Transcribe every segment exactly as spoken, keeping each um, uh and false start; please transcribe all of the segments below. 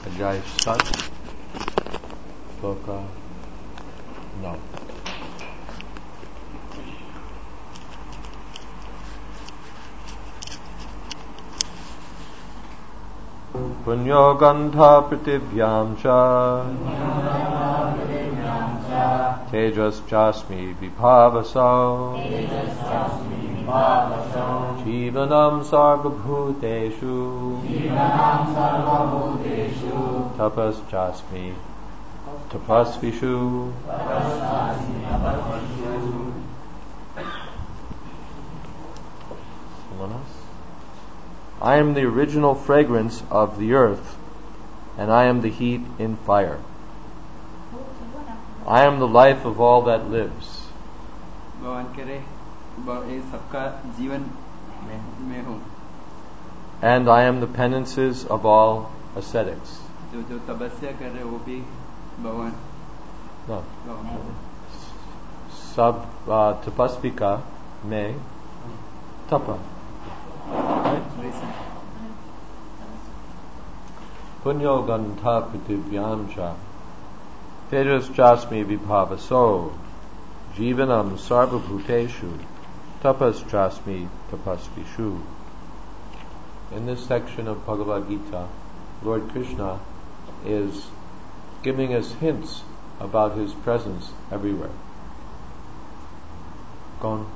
Ajay Sat, Sloka, no. Punyo gandha pritibhyam cha tejas chasmi vibhavaso jivanam sarvabhuteshu tapas chasmi tapasvishu. Someone else? I am the original fragrance of the earth, and I am the heat in fire. I am the life of all that lives. And I am the penances of all ascetics. No. Sab uh, tapaspika me tapa. Punyo gandha pritibhyam cha tejas chasmi vibhavaso jivanam sarvabhuteshu tapas chasmi tapasvishu. In this section of Bhagavad Gita, Lord Krishna is giving us hints about His presence everywhere. Gone.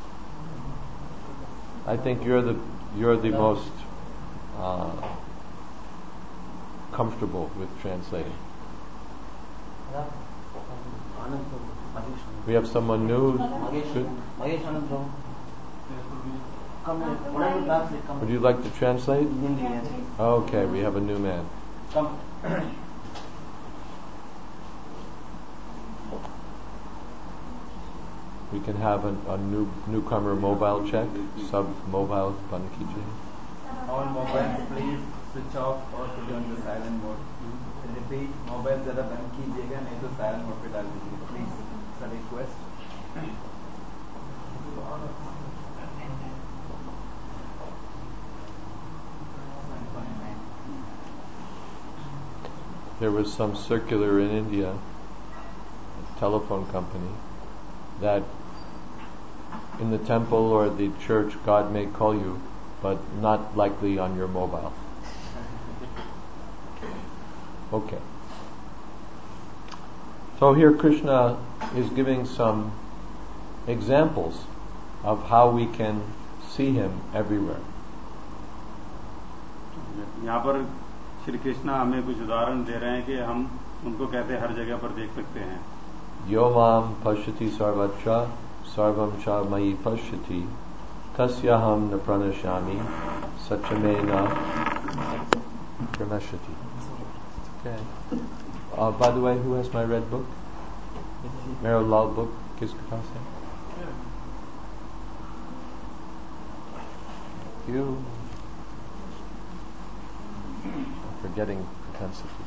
I think you're the you're the most uh, comfortable with translating. We have someone new. Good. Would you like to translate? Okay, we have a new man. We can have a, a new newcomer mobile check. Sub mobile band kijiye. All mobiles, please switch off or put on the silent mode. Repeat, mobile जरा बंद कीजिएगा नहीं तो silent mode पे डाल दीजिए. Please, it's a request. There was some circular in India, a telephone company, that in the temple or the church God may call you, but not likely on your mobile. Okay. So here Krishna is giving some examples of how we can see Him everywhere. यहाँ पर श्री कृष्णा हमें कुछ उदाहरण दे रहे हैं कि हम उनको कैसे हर जगह पर देख सकते हैं. Yo mam pashyati sarvatra sarvam cha mayi pashyati tasyaham na pranashyami satchamena pranashyati. Okay. Uh, by the way, who has my red book? Mero Lal book? Kiske paas hai? Thank you. I'm forgetting propensity.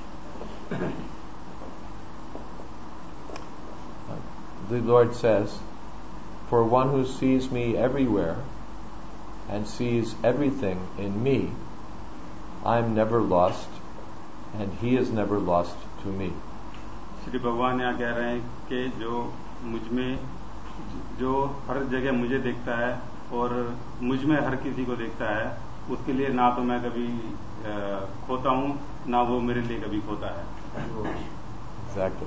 The Lord says, for one who sees me everywhere and sees everything in me, I'm never lost and he is never lost to me. Shri भगवान यहाँ कह रहे हैं कि जो मुझ में जो हर जगह मुझे देखता है और मुझ में हर किसी को देखता है, उसके लिए ना तो मैं कभी खोता हूँ ना वो मेरे लिए कभी खोता है. Exactly.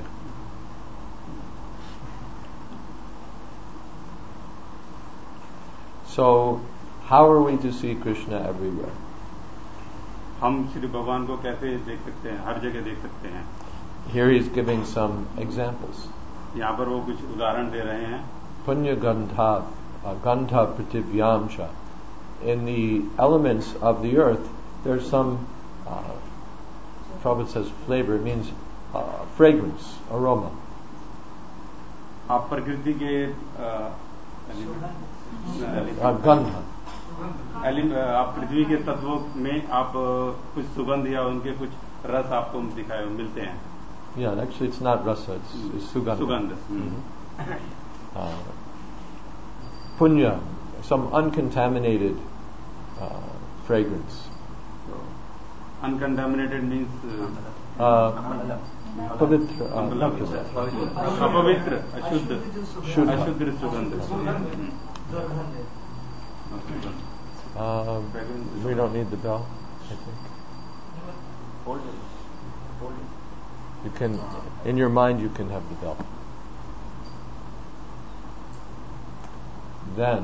So, how are we to see Krishna everywhere? हम श्री भगवान को कैसे देख सकते हैं, हर जगह देख सकते हैं. Here he's giving some examples. यहाँ पर वो कुछ उदाहरण दे रहे हैं. Punya gandha, uh, gandha pritibhyam cha. In the elements of the earth, there's some, uh, Prabhupada says flavor, it means uh, fragrance, aroma. आप प्रकृति के गंध, आप पृथ्वी के तत्वों में आप कुछ सुगंध या उनके कुछ रस आपको दिखाए मिलते हैं. Yeah, actually it's not rasa, it's, it's sugandha. Sugandha. Mm-hmm. uh, punya, some uncontaminated uh, fragrance. Uncontaminated means Uh, pavitra, uh, not pavitra. अपवित्र, अशुद्ध, शुद्ध. अशुद्ध सुगंध. Um, we don't need the bell, I think. You can, in your mind, you can have the bell. Then,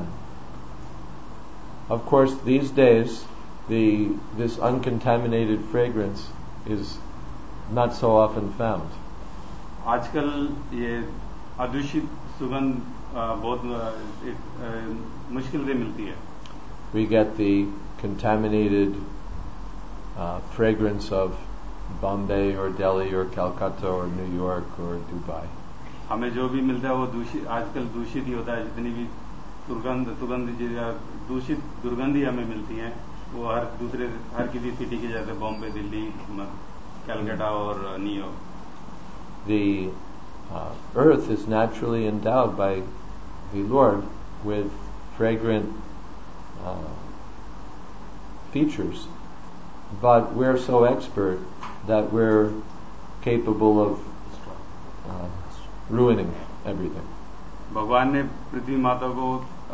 of course, these days, the this uncontaminated fragrance is not so often found. आजकल ये अदूषित सुगंध बहुत मुश्किल से मिलती है. We get the contaminated uh, fragrance of Bombay or Delhi or Calcutta or New York or Dubai. हमें जो भी मिलता है वो दूषित, आजकल दूषित ही होता है. जितनी भी सुगंध सुगंध दूषित दुर्गंधी हमें मिलती हैं वो हर दूसरे हर किसी सिटी के जैसे बॉम्बे, दिल्ली, कलकत्ता और New York. The uh, earth is naturally endowed by the Lord with fragrant uh, features, but we're so expert that we're capable of uh, ruining everything. भगवान ने पृथ्वी माता को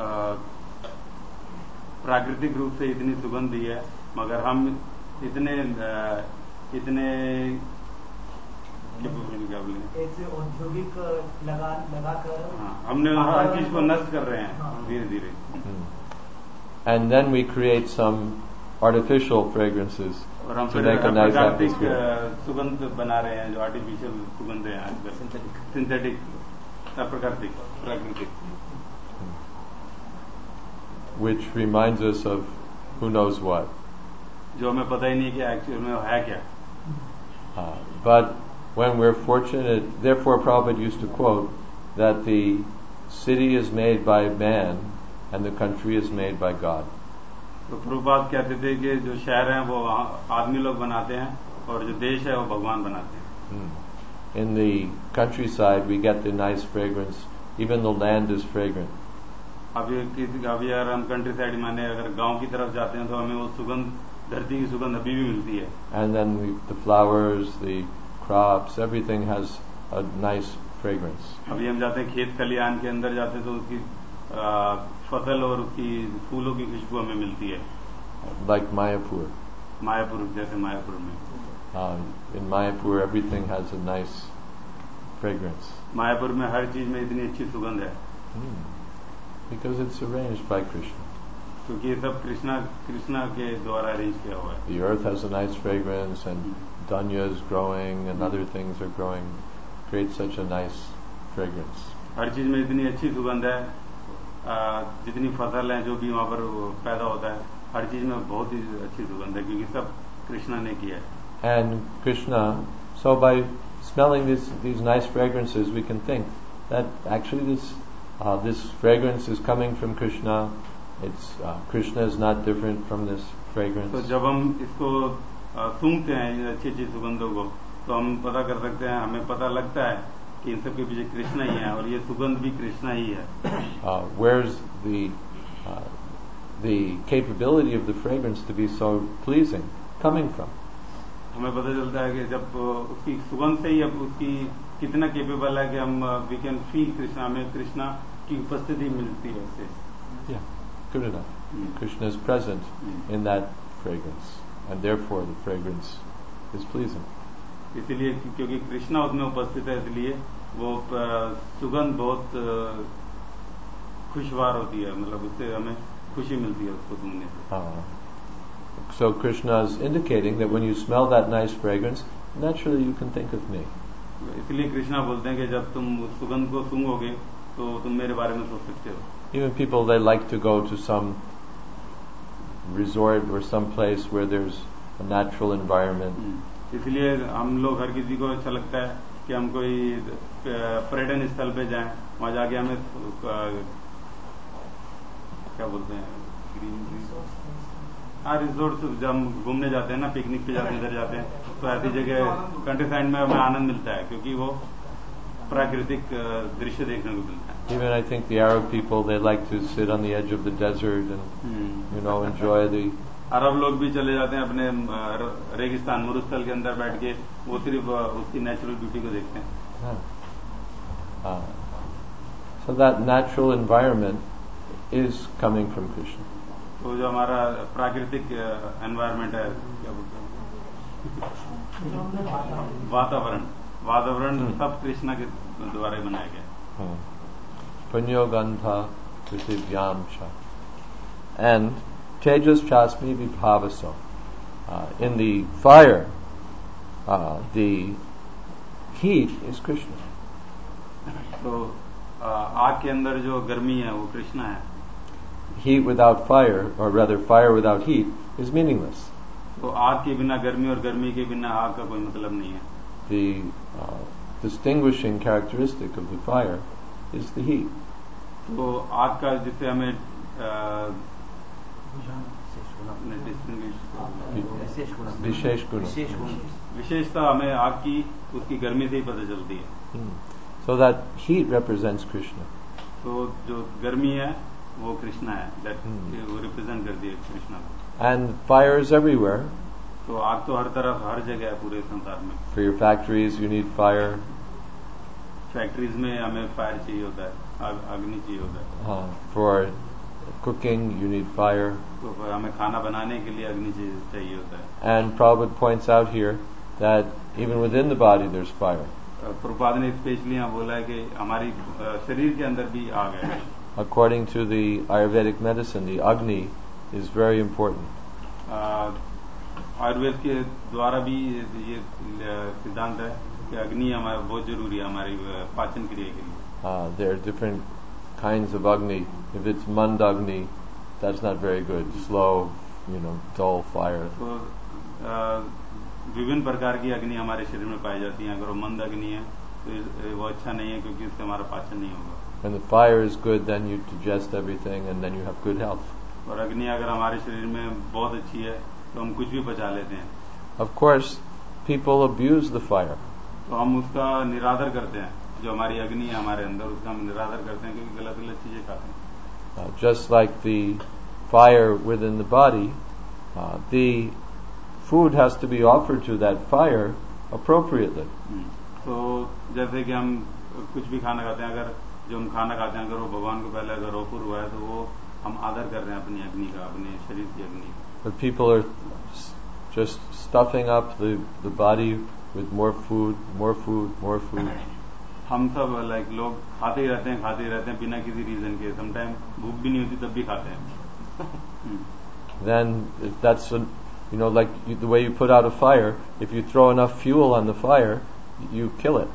प्राकृतिक रूप से इतनी सुगंध दी है, मगर हम इतने इतने क्या बोलेंगे औद्योगिक लगा लगाकर हाँ, हमने हर चीज को नष्ट कर रहे हैं धीरे धीरे. And then we create some artificial fragrances और हम to फिर make a nice प्राकृतिक atmosphere. सुगंध बना रहे हैं जो आर्टिफिशियल सुगंध है आजकल, सिंथेटिक, अप्राकृतिक, प्राकृतिक. Which reminds us of who knows what. जो हमें पता ही नहीं कि एक्चुअल में है क्या. Uh, but when we're fortunate, therefore Prabhupada used to quote that the city is made by man and the country is made by God. तो प्रभुपाद कहते थे कि जो शहर हैं वो आदमी लोग बनाते हैं और जो देश है वो भगवान बनाते हैं. Hmm. In the countryside we get the nice fragrance, even the land is fragrant. अभी किसी अभी अगर हम कंट्री साइड माने अगर गांव की तरफ जाते हैं तो हमें वो सुगंध, धरती की सुगंध अभी भी मिलती है. And then we, the flowers, the crops, everything has a nice fragrance. अभी हम जाते हैं खेत खलिहान के अंदर जाते हैं तो उसकी आ, फसल और उसकी फूलों की खुशबू हमें मिलती है. Like Mayapur. मायापुर जैसे मायापुर में Uh, in Mayapur everything has a nice fragrance. Mayapur में हर चीज में इतनी अच्छी सुगंध है. Hmm. Because it's arranged by Krishna. क्योंकि ये सब कृष्णा कृष्णा के द्वारा अरेंज किया हुआ है. The earth has a nice fragrance and danya is growing and other things are growing. Creates such a nice fragrance. हर चीज में इतनी अच्छी सुगंध है. आ, जितनी फसल है जो भी वहाँ पर पैदा होता है हर चीज में बहुत ही अच्छी सुगंध है क्योंकि सब कृष्णा ने किया है. And Krishna, so by smelling this, these nice fragrances we can think that actually this uh, this fragrance is coming from Krishna. It's uh, Krishna is not different from this fragrance. तो जब हम इसको सूंघते हैं इन अच्छी अच्छी सुगंधों को तो हम पता कर सकते हैं, हमें पता लगता है कि इन सब के पीछे कृष्णा ही है और ये सुगंध भी कृष्णा ही है. Uh, where's the uh, the capability of the fragrance to be so pleasing coming from? हमें पता चलता है कि जब उसकी सुगंध से ही अब उसकी कितना केपेबल है कि हम वी कैन फील कृष्णा, हमें कृष्णा की उपस्थिति मिलती है उससे. Yeah, good enough. Mm. Krishna is present Mm. in that fragrance, and therefore the fragrance is pleasing. इसलिए क्योंकि कृष्णा उसमें उपस्थित है इसलिए वो सुगंध बहुत खुशवार होती है, मतलब उससे हमें खुशी मिलती है उसको सुनने से. Uh, so Krishna is indicating that when you smell that nice fragrance, naturally you can think of me. इसलिए कृष्णा बोलते हैं कि जब तुम उस सुगंध को सूंघोगे तो तुम मेरे बारे में सोच सकते हो. Even people, they like to go to some resort or some place where there's a natural environment. इसलिए हम लोग हर किसी को अच्छा लगता है कि हम कोई पर्यटन स्थल पे जाएं, वहाँ जाके हमें क्या बोलते हैं हाँ रिजोर्ट, जब हम घूमने जाते हैं ना, पिकनिक पे जाते हैं, इधर जाते हैं तो ऐसी जगह कंट्री साइड में हमें आनंद मिलता है क्योंकि वो प्राकृतिक दृश्य देखने को मिलता है. Even I think the Arab people, they like to sit on the edge of the desert and, hmm. you know, enjoy the अरब लोग भी चले जाते हैं अपने अ, रेगिस्तान मरुस्थल के अंदर बैठ के, वो सिर्फ अ, उसकी नेचुरल ब्यूटी को देखते हैं. Yeah. Uh, so that natural environment is coming from Krishna. तो जो हमारा प्राकृतिक एनवायरनमेंट है, क्या बोलते हैं, वातावरण वातावरण Hmm. सब कृष्णा के द्वारा ही बनाया गया. Hmm. Punyo gandha prithivyaam cha. And tejas chasmi vibhavaso. Uh, in the fire, uh, the heat is Krishna. तो अ, आग के अंदर जो गर्मी है वो कृष्णा है. Heat without fire, or rather fire without heat, is meaningless. तो आग के बिना गर्मी और गर्मी के बिना आग का कोई मतलब नहीं है. The uh, distinguishing characteristic of the fire is the heat. तो आग का जिससे हमें अ, विशेष गुण Vishesh guna. विशेष गुण विशेषता हमें आग की उसकी गर्मी से ही पता चलती है. Hmm. So that heat represents Krishna. तो जो गर्मी है वो कृष्णा है. That Hmm. वो रिप्रेजेंट करती है कृष्णा को. And fire is everywhere. तो आग तो हर तरफ हर जगह है पूरे संसार में. For your factories, you need fire. Factories में हमें फायर चाहिए होता है, आग, अग्नि चाहिए होता है. Uh, for cooking, you need fire. तो फिर हमें खाना बनाने के लिए अग्नि चाहिए चाहिए होता है. And Prabhupada points out here that even within the body there's fire. Prabhupada ने स्पेशली यहाँ बोला है कि हमारी अ, शरीर के अंदर भी आग है. According to the Ayurvedic medicine, the Agni is very important. अ, आयुर्वेद के द्वारा भी ये ये, अ, सिद्धांत है कि अग्नि हमारा बहुत जरूरी है हमारी अ, पाचन क्रिया के लिए. Uh, there are different kinds of Agni. If it's Mandagni, that's not very good. Slow, you know, dull fire. तो अ, विभिन्न प्रकार की अग्नि हमारे शरीर में पाई जाती है. अगर वो मंद अग्नि है तो इस- वो अच्छा नहीं है, क्योंकि उससे हमारा पाचन नहीं होगा. When the fire is good, then you digest everything and then you have good health. और अग्नि अगर हमारे शरीर में बहुत अच्छी है तो हम कुछ भी पचा लेते हैं. Of course, people abuse the fire. तो हम उसका निरादर करते हैं. जो हमारी अग्नि है हमारे अंदर, उसका हम निरादर करते हैं क्योंकि गलत गलत चीजें खाते हैं. Uh, just like the fire within the body, uh, the food has to be offered to that fire appropriately. हम्म. तो जैसे कि हम कुछ भी खाना खाते हैं, अगर जो हम खाना खाते हैं अगर वो भगवान को पहले अगर ऑफर हुआ है तो वो हम आदर कर रहे हैं अपनी अग्नि का, अपने शरीर की अग्नि का. But people are s- just stuffing up the, the body with more food, more food, more food. हम सब लाइक लोग खाते ही रहते हैं खाते ही रहते हैं बिना किसी रीजन के. समटाइम भूख भी नहीं होती तब भी खाते हैं. हम्म. Then if that's, a, you know, like you, the way you put out a fire, if you throw enough fuel on the fire, you kill it.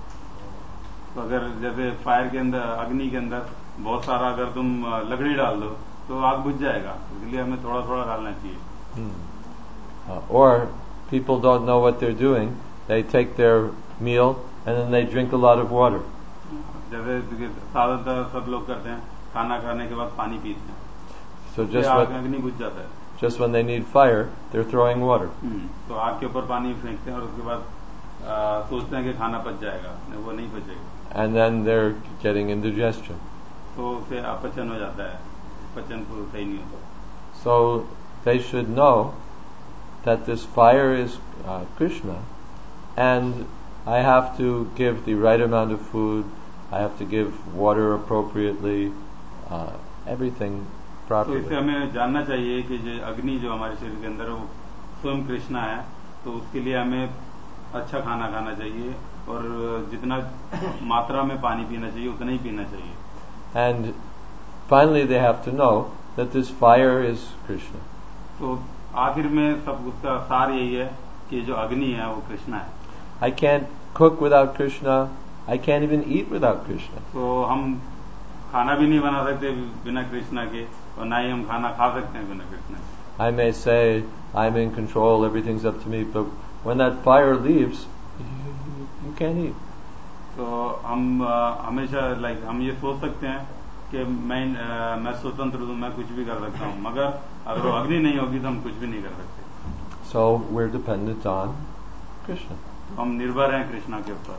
तो अगर जैसे फायर के अंदर, अग्नि के अंदर बहुत सारा अगर तुम अ, लकड़ी डाल दो तो आग बुझ जाएगा. इसलिए हमें थोड़ा थोड़ा डालना चाहिए. Hmm. Uh, or people don't know what they're doing. They take their meal and then they drink a lot of water. जैसे कि साधारणतः सब लोग करते हैं, खाना खाने के बाद पानी पीते हैं. So इससे just आग when, अग्नि बुझ जाता है. just when they need fire, they're throwing water. हम्म. तो आग के ऊपर पानी फेंकते हैं और उसके बाद अ, सोचते हैं कि खाना पच जाएगा. नहीं, वो नहीं पचेगा. And then they're getting indigestion. तो उसे अपचन हो जाता है. पचन तो सही नहीं होता. So they should know that this fire is uh, Krishna, and I have to give the right amount of food, I have to give water appropriately, uh, everything तो properly. इससे हमें जानना चाहिए कि जो अग्नि जो हमारे शरीर के अंदर है वो स्वयं कृष्णा है. तो उसके लिए हमें अच्छा खाना खाना चाहिए और जितना मात्रा में पानी पीना चाहिए उतना ही पीना चाहिए. And finally they have to know that this fire is Krishna. तो आखिर में सब उसका सार यही है कि जो अग्नि है वो कृष्णा है. I can't cook without Krishna, I can't even eat without Krishna. तो हम खाना भी नहीं बना सकते बिना कृष्णा के और ना ही हम खाना खा सकते हैं बिना कृष्णा के. I may say I'm in control, everything's up to me, but when that fire leaves, you, you, you can't eat. तो हम अ, हमेशा लाइक हम ये सोच सकते हैं कि मैं अ, मैं स्वतंत्र हूँ, मैं कुछ भी कर सकता हूँ, मगर अगर वो अग्नि नहीं होगी तो हम कुछ भी नहीं कर सकते. So we're dependent on Krishna. तो हम निर्भर हैं कृष्णा के ऊपर.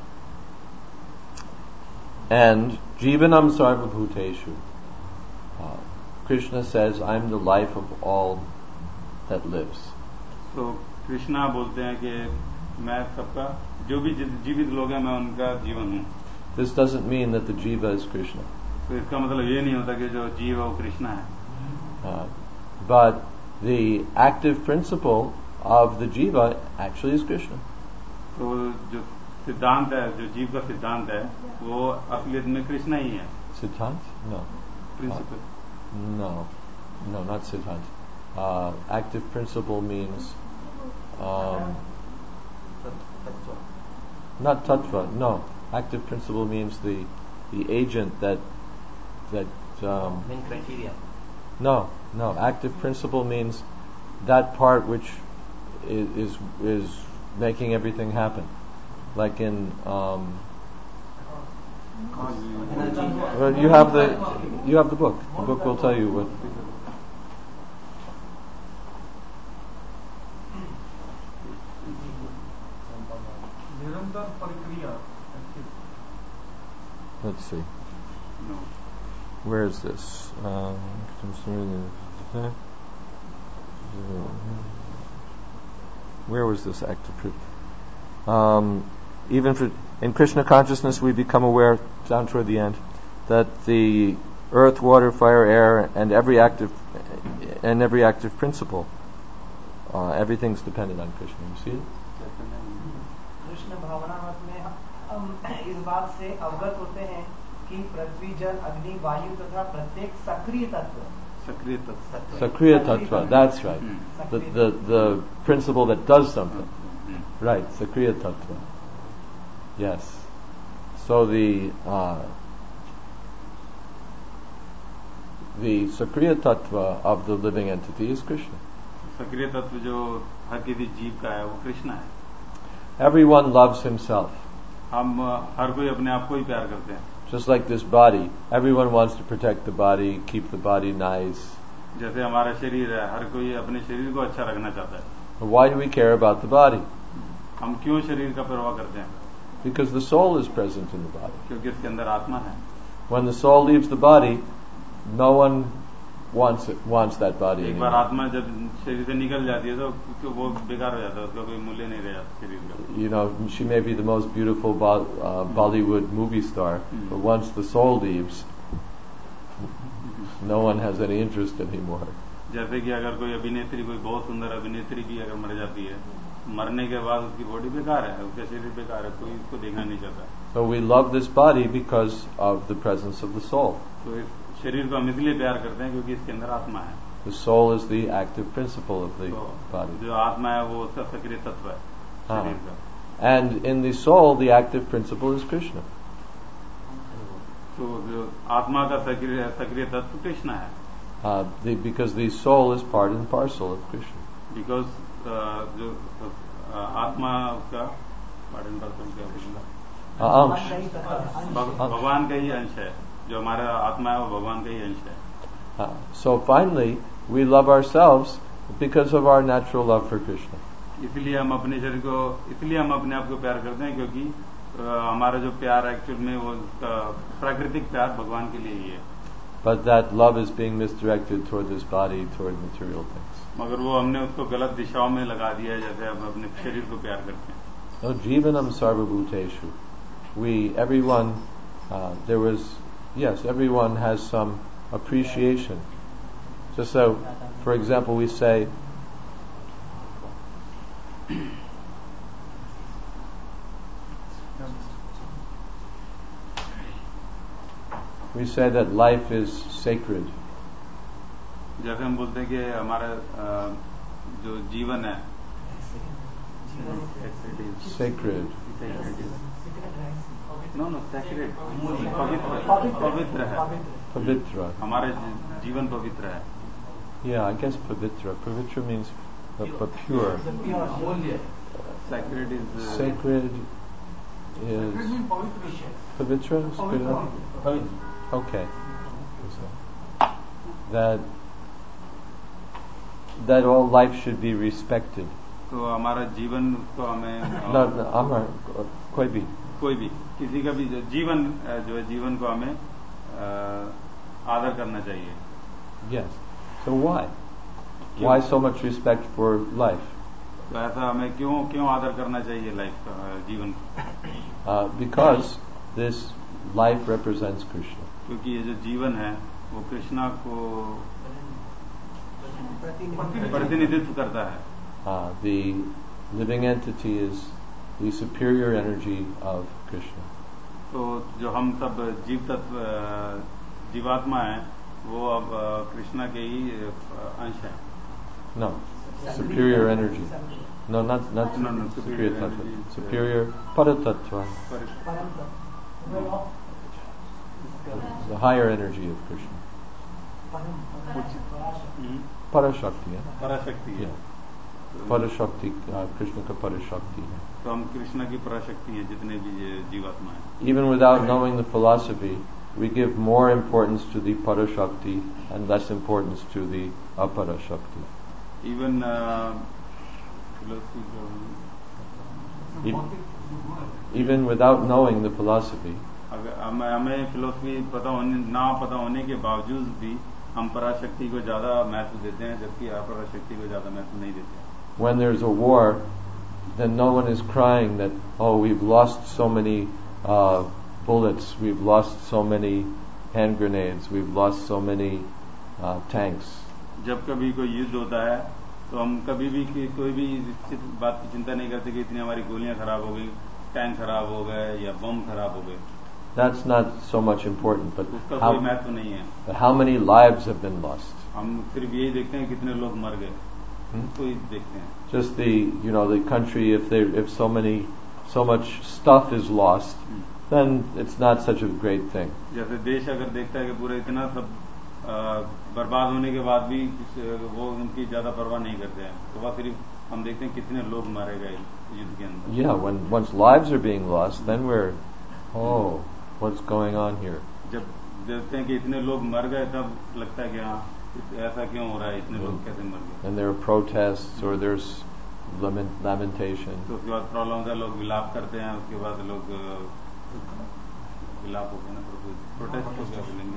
And Jivanam Sarvabhuteshu. Uh, Krishna says, I'm the life of all that lives. तो कृष्णा बोलते हैं कि मैं सबका जो भी जीवित लोग हैं मैं उनका जीवन हूँ. This doesn't mean that the jiva is Krishna. तो इसका मतलब ये नहीं होता कि जो जीव है वो कृष्णा है. Uh, but the active principle of the jiva actually is Krishna. तो जो सिद्धांत है, जो जीव का सिद्धांत है, वो असलियत में कृष्णा ही है. Siddhant? No. Principal. Uh, no. No, not Siddhant. Uh, active principle means um, not tattva. No. Active principle means the the agent that that um, main criteria. no, no. Active principle means that part which is is, is making everything happen. Like in um, well, you have the you have the book. The book will tell you what. Let's see. No. Where is this? Um, where was this active proof? Um, even for, in Krishna consciousness, we become aware down toward the end that the earth, water, fire, air, and every active and every active principle, uh, everything's dependent on Krishna. You see it? Krishna भावनामत में हम इस बात से अवगत होते हैं कि पृथ्वी, जल, अग्नि, वायु तथा प्रत्येक सक्रिय तत्व. सक्रिय तत्व. Sakriya tattva. That's right. Hmm. The, the the principle that does something. Hmm. Right. Sakriya tattva. Yes. So the uh, the Sakriya tattva of the living entity is Krishna. सक्रिय तत्व जो हर किसी जीव का है वो कृष्णा है. Everyone loves himself. हम हर कोई अपने आप को ही प्यार करते हैं. Just like this body, everyone wants to protect the body, keep the body nice. जैसे हमारा शरीर है, हर कोई अपने शरीर को अच्छा रखना चाहता है. But why do we care about the body? हम क्यों शरीर का परवाह करते हैं? Because the soul is present in the body. क्योंकि इसके अंदर आत्मा है. When the soul leaves the body, no one wants it, wants that body एक बार anymore. आत्मा जब शरीर से निकल जाती है तो वो बेकार हो जाता है, उसका कोई मूल्य नहीं रह जाता शरीर का. You know, she may be the most beautiful Bo- uh, Bollywood movie star, Mm. but once the soul leaves, no one has any interest anymore. जैसे कि अगर कोई अभिनेत्री, कोई बहुत सुंदर अभिनेत्री भी अगर मर जाती है, मरने के बाद उसकी बॉडी बेकार है, उसका शरीर बेकार है, कोई उसको देखना नहीं चाहता. So we love this body because of the presence of the soul. तो इस शरीर को हम इसलिए प्यार करते हैं क्योंकि इसके अंदर आत्मा है. The soul is the active principle of the तो body. जो आत्मा है वो उसका सक्रिय तत्व है शरीर का. And in the soul, the active principle is Krishna. तो जो आत्मा का सक्रिय सक्रिय तत्व कृष्ण है. Uh, the, because the soul is part and parcel of Krishna. Because जो uh, आत्मा उसका पार्ट एंड पार्सल क्या बोलूंगा, Uh, अंश. भग- भगवान का ही अंश है. जो हमारा आत्मा है वो भगवान का ही अंश है. Uh, so finally, we love ourselves because of our natural love for Krishna. इसलिए हम अपने शरीर को, इसलिए हम अपने आप को प्यार करते हैं क्योंकि uh, हमारा जो प्यार एक्चुअल में वो उसका प्राकृतिक प्यार भगवान के लिए ही है. But that love is being misdirected toward this body, toward material things. मगर वो हमने उसको गलत दिशाओं में लगा दिया है, जैसे हम अपने शरीर को प्यार करते हैं. So jivanam sarvabhuteshu. We, everyone, uh, there was, yes, everyone has some appreciation. Just so, for example, we say, we say that life is sacred. जैसे हम बोलते हैं कि हमारा uh, जो जीवन है Sacred. नो नो सैक्रेड, पवित्र पवित्र है. Pavitra. हमारा जी- जीवन पवित्र है. Yeah, I guess pavitra. Pavitra means uh, uh, pure. Sacred is uh, Sacred is pavitra. Is good enough? Okay. So, that that all life should be respected. तो हमारा जीवन उसको हमें No, no, Amar, koi bhi. कोई भी किसी का भी जो जीवन अ, जो है जीवन को हमें अ, आदर करना चाहिए. Yes. So why? Why so much respect for life? तो ऐसा हमें क्यों क्यों आदर करना चाहिए लाइफ का, जीवन का? Uh, because this life represents Krishna. क्योंकि ये जो जीवन है वो कृष्णा को प्रतिनिधित्व करता है. Uh, the living entity is the superior energy of Krishna. तो जो हम सब जीव तत्व जीवात्मा हैं वो अब कृष्णा के ही अंश हैं. No, superior energy. No, not not No, no, superior superior tattva. energy is, Superior paratattva, the higher energy of Krishna. Parashakti. Yeah? पराशक्ति है. Yeah. Parashakti, uh, Krishna ka parashakti hai. तो हम कृष्णा की पराशक्ति है जितने भी ये जीवात्मा हैं. Even without knowing the philosophy, we give more importance to the parashakti and less importance to the aparashakti. Even uh, E- even without knowing the philosophy, अगर हमें हमें फिलोसफी पता होने ना पता होने के बावजूद भी हम पराशक्ति को ज्यादा महत्व देते हैं जबकि अपराशक्ति को ज्यादा महत्व नहीं देते हैं. when there's a war, then no one is crying that, oh, we've lost so many uh, bullets, we've lost so many hand grenades, we've lost so many uh, tanks. जब कभी कोई युद्ध होता है तो हम कभी भी कि, कोई भी इस बात की चिंता नहीं करते कि इतनी हमारी गोलियां खराब हो गई, टैंक खराब हो गए या बम खराब हो गए. That's not so much important, but उसका how, कोई महत्व नहीं है. but how many lives have been lost? हम सिर्फ यही देखते हैं कितने लोग मर गए. Hmm? तो ही देखते हैं. Just the, you know, the country, if they, if so many, so much stuff is lost, Hmm. then it's not such a great thing. जैसे देश अगर देखता है कि पूरा इतना सब आ, बर्बाद होने के बाद भी वो उनकी ज्यादा परवाह नहीं करते हैं, तो वह सिर्फ हम देखते हैं कितने लोग मारे गए युद्ध के अंदर. Yeah, when once lives are being lost, then we're, oh, what's going on here? जब देखते हैं कि इतने लोग मर गए तब लगता है कि हाँ ऐसा क्यों हो रहा है, इतने लोग कैसे मर गए. And there are protests or there's lament, lamentation. तो उसके बाद प्रॉब्लम होता है, लोग विलाप करते हैं, उसके बाद लोग विलाप होते हैं ना, प्रोटेस्ट हो गया बोलेंगे,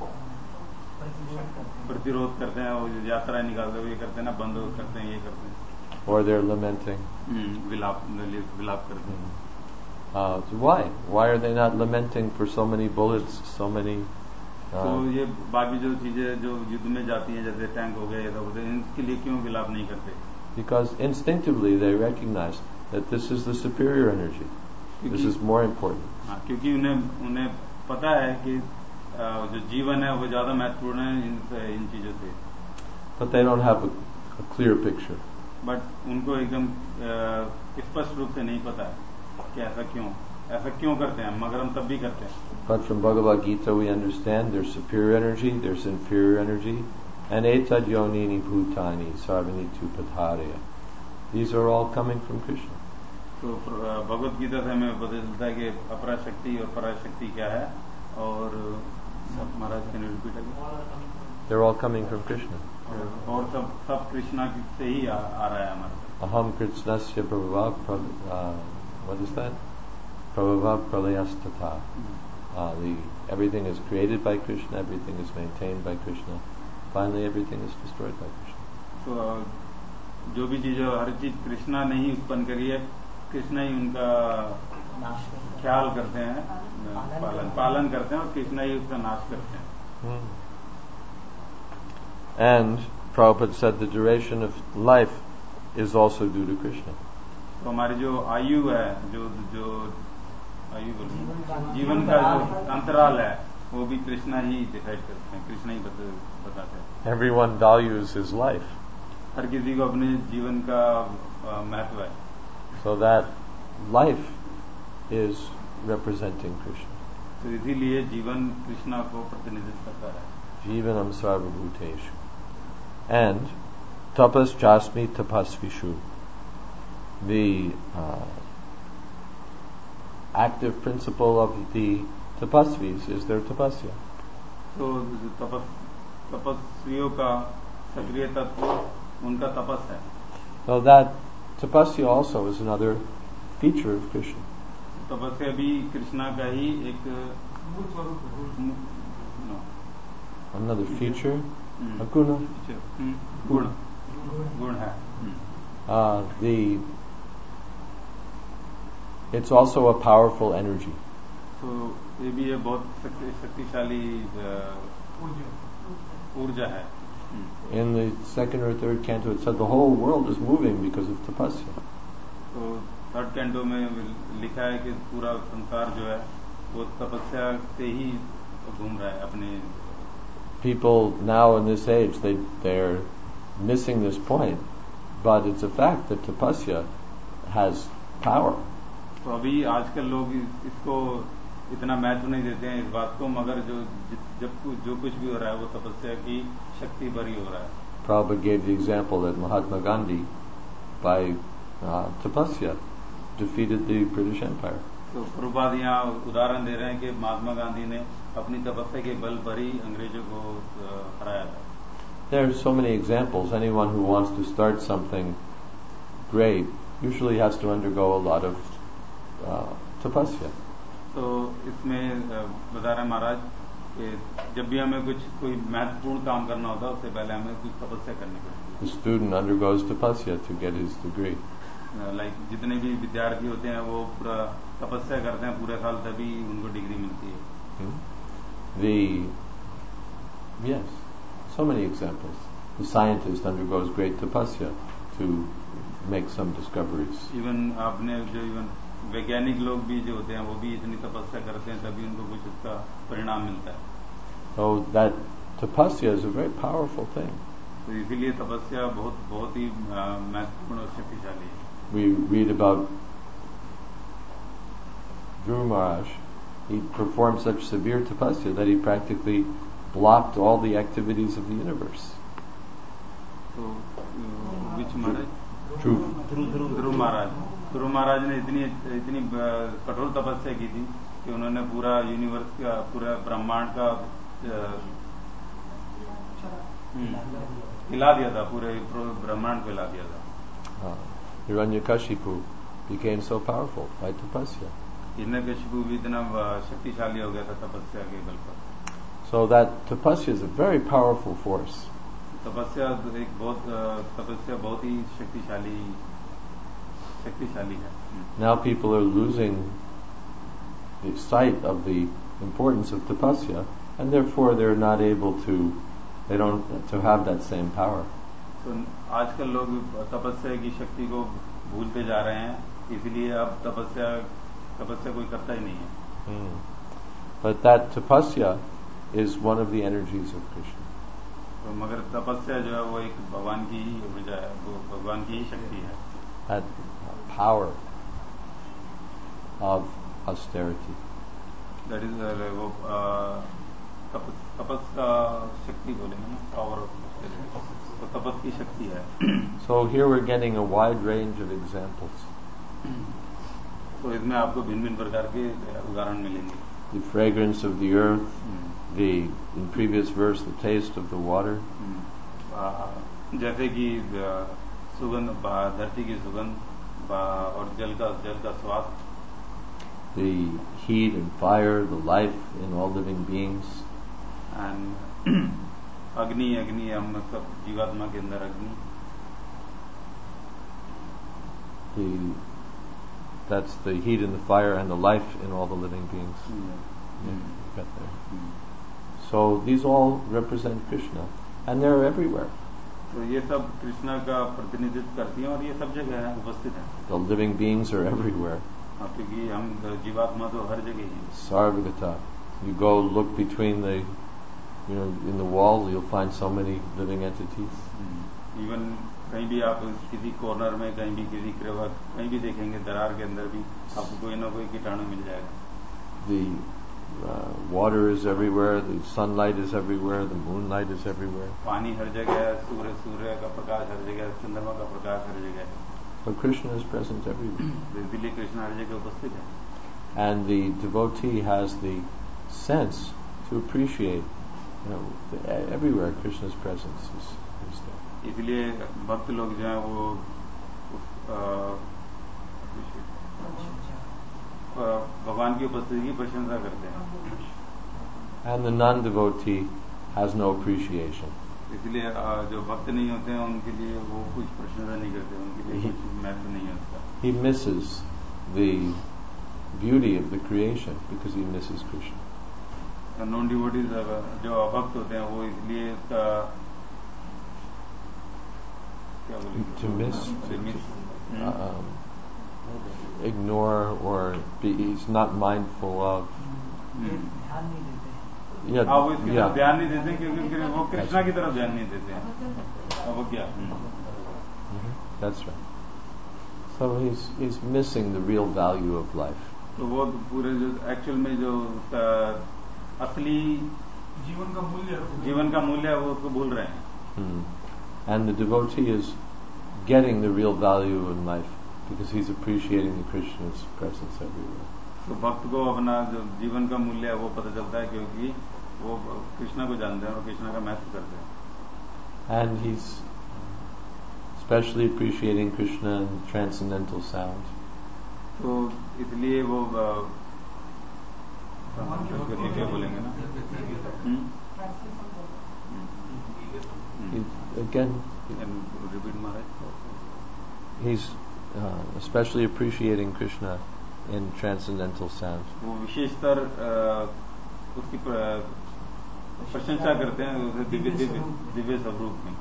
प्रतिरोध करते हैं, वो यात्रा निकालते हुए ये करते हैं ना, बंद करते हैं, ये करते हैं. Or they're lamenting. विलाप विलाप करते हैं. Uh, so why? Why are they not lamenting for so many bullets, so many? Uh, तो ये बाकी जो चीजें जो युद्ध में जाती हैं जैसे टैंक हो गए ये सब होते हैं, इनके लिए क्यों विलाप नहीं करते? because instinctively they recognize that this is the superior energy. This is more important. हाँ, क्योंकि उन्हें उन्हें पता है कि जो जीवन है वो ज्यादा महत्वपूर्ण है इन इन चीजों से. But they don't have a, a clear picture. But उनको एकदम स्पष्ट रूप से नहीं पता है कि ऐसा क्यों ऐसा क्यों करते हैं, मगर हम तब भी करते हैं. But from Bhagavad Gita we understand there's superior energy, there's inferior energy, and etad yonini bhutani sarvanitu patharya. These are all coming from Krishna. तो भगवद गीता से हमें पता चलता है कि अपराशक्ति और पराशक्ति क्या है, और Maharaj can repeat again. They're all coming from Krishna. और सब सब कृष्णा से ही आ, आ रहा है हमारे. Aham Krishnasya Prabhava, uh, what is that? Prabhava Pralayastata. Uh, the everything is created by Krishna, everything is maintained by Krishna. Finally, everything is destroyed by Krishna. तो जो भी चीज हर चीज कृष्णा ने ही उत्पन्न करी है, कृष्णा ही उनका ख्याल करते हैं, पालन पालन करते हैं, और कृष्णा ही उसका नाश करते हैं. Hmm. And Prabhupada said the duration of life is also due to Krishna. तो हमारी जो आयु है, जो जो आयु बोलूं, जीवन का जो अंतराल है, वो भी कृष्णा ही डिसाइड करते हैं, कृष्णा ही बताते हैं. Everyone values his life. हर किसी को अपने जीवन का महत्व है. So that life is representing Krishna. तो इसीलिए जीवन कृष्णा को प्रतिनिधित्व करता है. Jivanam sarvabhuteshu. And tapas jasmi tapasvishu. The uh, active principle of the tapasvis is their tapasya. तो तपस तपस्वियों का सक्रिय तत्व उनका तपस है. So that tapasya also is another feature of Krishna. तपस्या भी कृष्णा का ही एक Another feature, Hmm. a guna. गुण गुण है. Uh, the it's also a powerful energy. तो ये भी ये बहुत शक्ति शक्तिशाली ऊर्जा है. In the second or third canto, it said the whole world is moving because of tapasya. तो थर्ड कैंटो में लिखा है कि पूरा संसार जो है वो तपस्या से ही घूम रहा है अपने. People now in this age, they they're missing this point, but it's a fact that tapasya has power. तो अभी आजकल लोग इसको इतना महत्व नहीं देते हैं इस बात को, मगर जो जब जो कुछ भी हो रहा है वो तपस्या की शक्ति भरी हो रहा है. Prabhupada gave the example that Mahatma Gandhi, by uh, tapasya, defeated the British Empire. तो प्रभुपाद यहाँ उदाहरण दे रहे हैं कि महात्मा गांधी ने अपनी तपस्या के बल पर ही अंग्रेजों को हराया था. There are so many examples. Anyone who wants to start something great usually has to undergo a lot of uh, tapasya. तो इसमें बता रहे महाराज कि जब भी हमें कुछ कोई महत्वपूर्ण काम करना होता है उससे पहले हमें कुछ तपस्या करनी पड़ती है. The student undergoes tapasya to get his degree. Like like, जितने भी विद्यार्थी होते हैं वो पूरा तपस्या करते हैं पूरे साल, तभी उनको डिग्री मिलती है. Hmm? The yes, so many examples. The scientist undergoes great tapasya to make some discoveries. Even आपने जो इवन वैज्ञानिक लोग भी जो होते हैं वो भी इतनी तपस्या करते हैं तभी उनको कुछ उसका परिणाम मिलता है. So that tapasya is a very powerful thing. तो इसीलिए तपस्या बहुत बहुत ही महत्वपूर्ण और शक्तिशाली है. We read about Dhruva Maharaj. He performed such severe tapasya that he practically blocked all the activities of the universe. So, which Maharaj? Dhruva. Dhruva Maharaj. Dhruva Maharaj ने इतनी इतनी कठोर तपस्या की थी कि उन्होंने पूरा यूनिवर्स का पूरा ब्रह्मांड का हिला दिया था, पूरे ब्रह्मांड को हिला दिया था. Hiranyakashipu became so powerful by tapasya. Hiranyakashipu भी इतना शक्तिशाली हो गया था तपस्या के बल पर. So that tapasya is a very powerful force. तपस्या एक बहुत तपस्या बहुत ही शक्तिशाली शक्तिशाली है. Now people are losing the sight of the importance of tapasya, and therefore they're not able to, they don't to have that same power. तो आजकल लोग तपस्या की शक्ति को भूलते जा रहे हैं, इसलिए अब तपस्या तपस्या कोई करता ही नहीं है. Hmm. But that tapasya is one of the energies of Krishna. तो मगर तपस्या जो है वो एक भगवान की ही ऊर्जा है, वो भगवान की ही शक्ति है. That power of austerity. That is uh, वो तपस तपस का शक्ति बोलेंगे ना, पावर ऑफ austerity. तो तपस की शक्ति है. So here we're getting a wide range of examples. तो इसमें आपको भिन्न भिन्न प्रकार के उदाहरण मिलेंगे. The fragrance of the earth, hmm. the in previous verse the taste of the water. Hmm. जैसे कि सुगंध, धरती की सुगंध और जल का जल का स्वाद. The heat and fire, the life in all living beings. And अग्नि अग्नि हम सब जीवात्मा के अंदर अग्नि. The that's the heat and the fire and the life in all the living beings. Mm-hmm. Yeah, you got there. Mm-hmm. So these all represent Krishna, and they're everywhere. तो ये सब कृष्णा का प्रतिनिधित्व करती हैं और ये सब जगह उपस्थित हैं. The living beings are everywhere. क्योंकि हम जीवात्मा तो हर जगह ही. Sarvagata. You go look between the, you know, in the wall, you'll find so many living entities. Even कहीं भी आप किसी कॉर्नर में कहीं भी किसी कहीं भी देखेंगे दरार के अंदर भी आपको कोई ना कोई कीटाणु मिल जाएगा. The uh, water is everywhere, the sunlight is everywhere, the moonlight is everywhere. पानी हर जगह है, सूर्य सूर्य का प्रकाश हर जगह है, चंद्रमा का प्रकाश हर जगह है. But Krishna is present everywhere. इसलिए कृष्ण हर जगह उपस्थित है. And the devotee has the sense to appreciate, you know, the, everywhere Krishna's presence is, is there. इसलिए भक्त लोग जो हैं वो भगवान की उपस्थिति की प्रशंसा करते हैं. And the non-devotee has no appreciation. इसलिए जो भक्त नहीं होते हैं उनके लिए वो कुछ प्रशंसा नहीं करते, उनके लिए कुछ महत्व नहीं होता. He misses the beauty of the creation because he misses Krishna. Non devotees जो अभक्त होते हैं वो इसलिए उसका क्या बोलेंगे, To miss, to miss, um, ignore or be, he's not mindful of. ध्यान नहीं देते हैं. Yeah, हाँ, वो इसके yeah. तरफ ध्यान नहीं देते क्योंकि वो कृष्णा की तरफ ध्यान नहीं देते हैं. वो क्या, Mm-hmm. That's right. So he's he's missing the real value of life. तो वो पूरे जो एक्चुअल में जो उसका असली जीवन का मूल्य जीवन का मूल्य है वो उसको भूल रहे हैं. Hmm. And the devotee is getting the real value in life because he's appreciating the Krishna's presence everywhere. तो भक्त को अपना जो जीवन का मूल्य है वो पता चलता है क्योंकि वो कृष्णा को जानते हैं और कृष्णा का महत्व करते हैं. And he's especially appreciating Krishna and transcendental sound. तो इसलिए वो क्या बोलेंगे ना, He, again, repeat Maharaj. he's uh, especially appreciating Krishna in transcendental sound. वो विशेषतर उसकी प्रशंसा करते हैं उसे दिव्य दिव्य दिव्य स्वरूप में.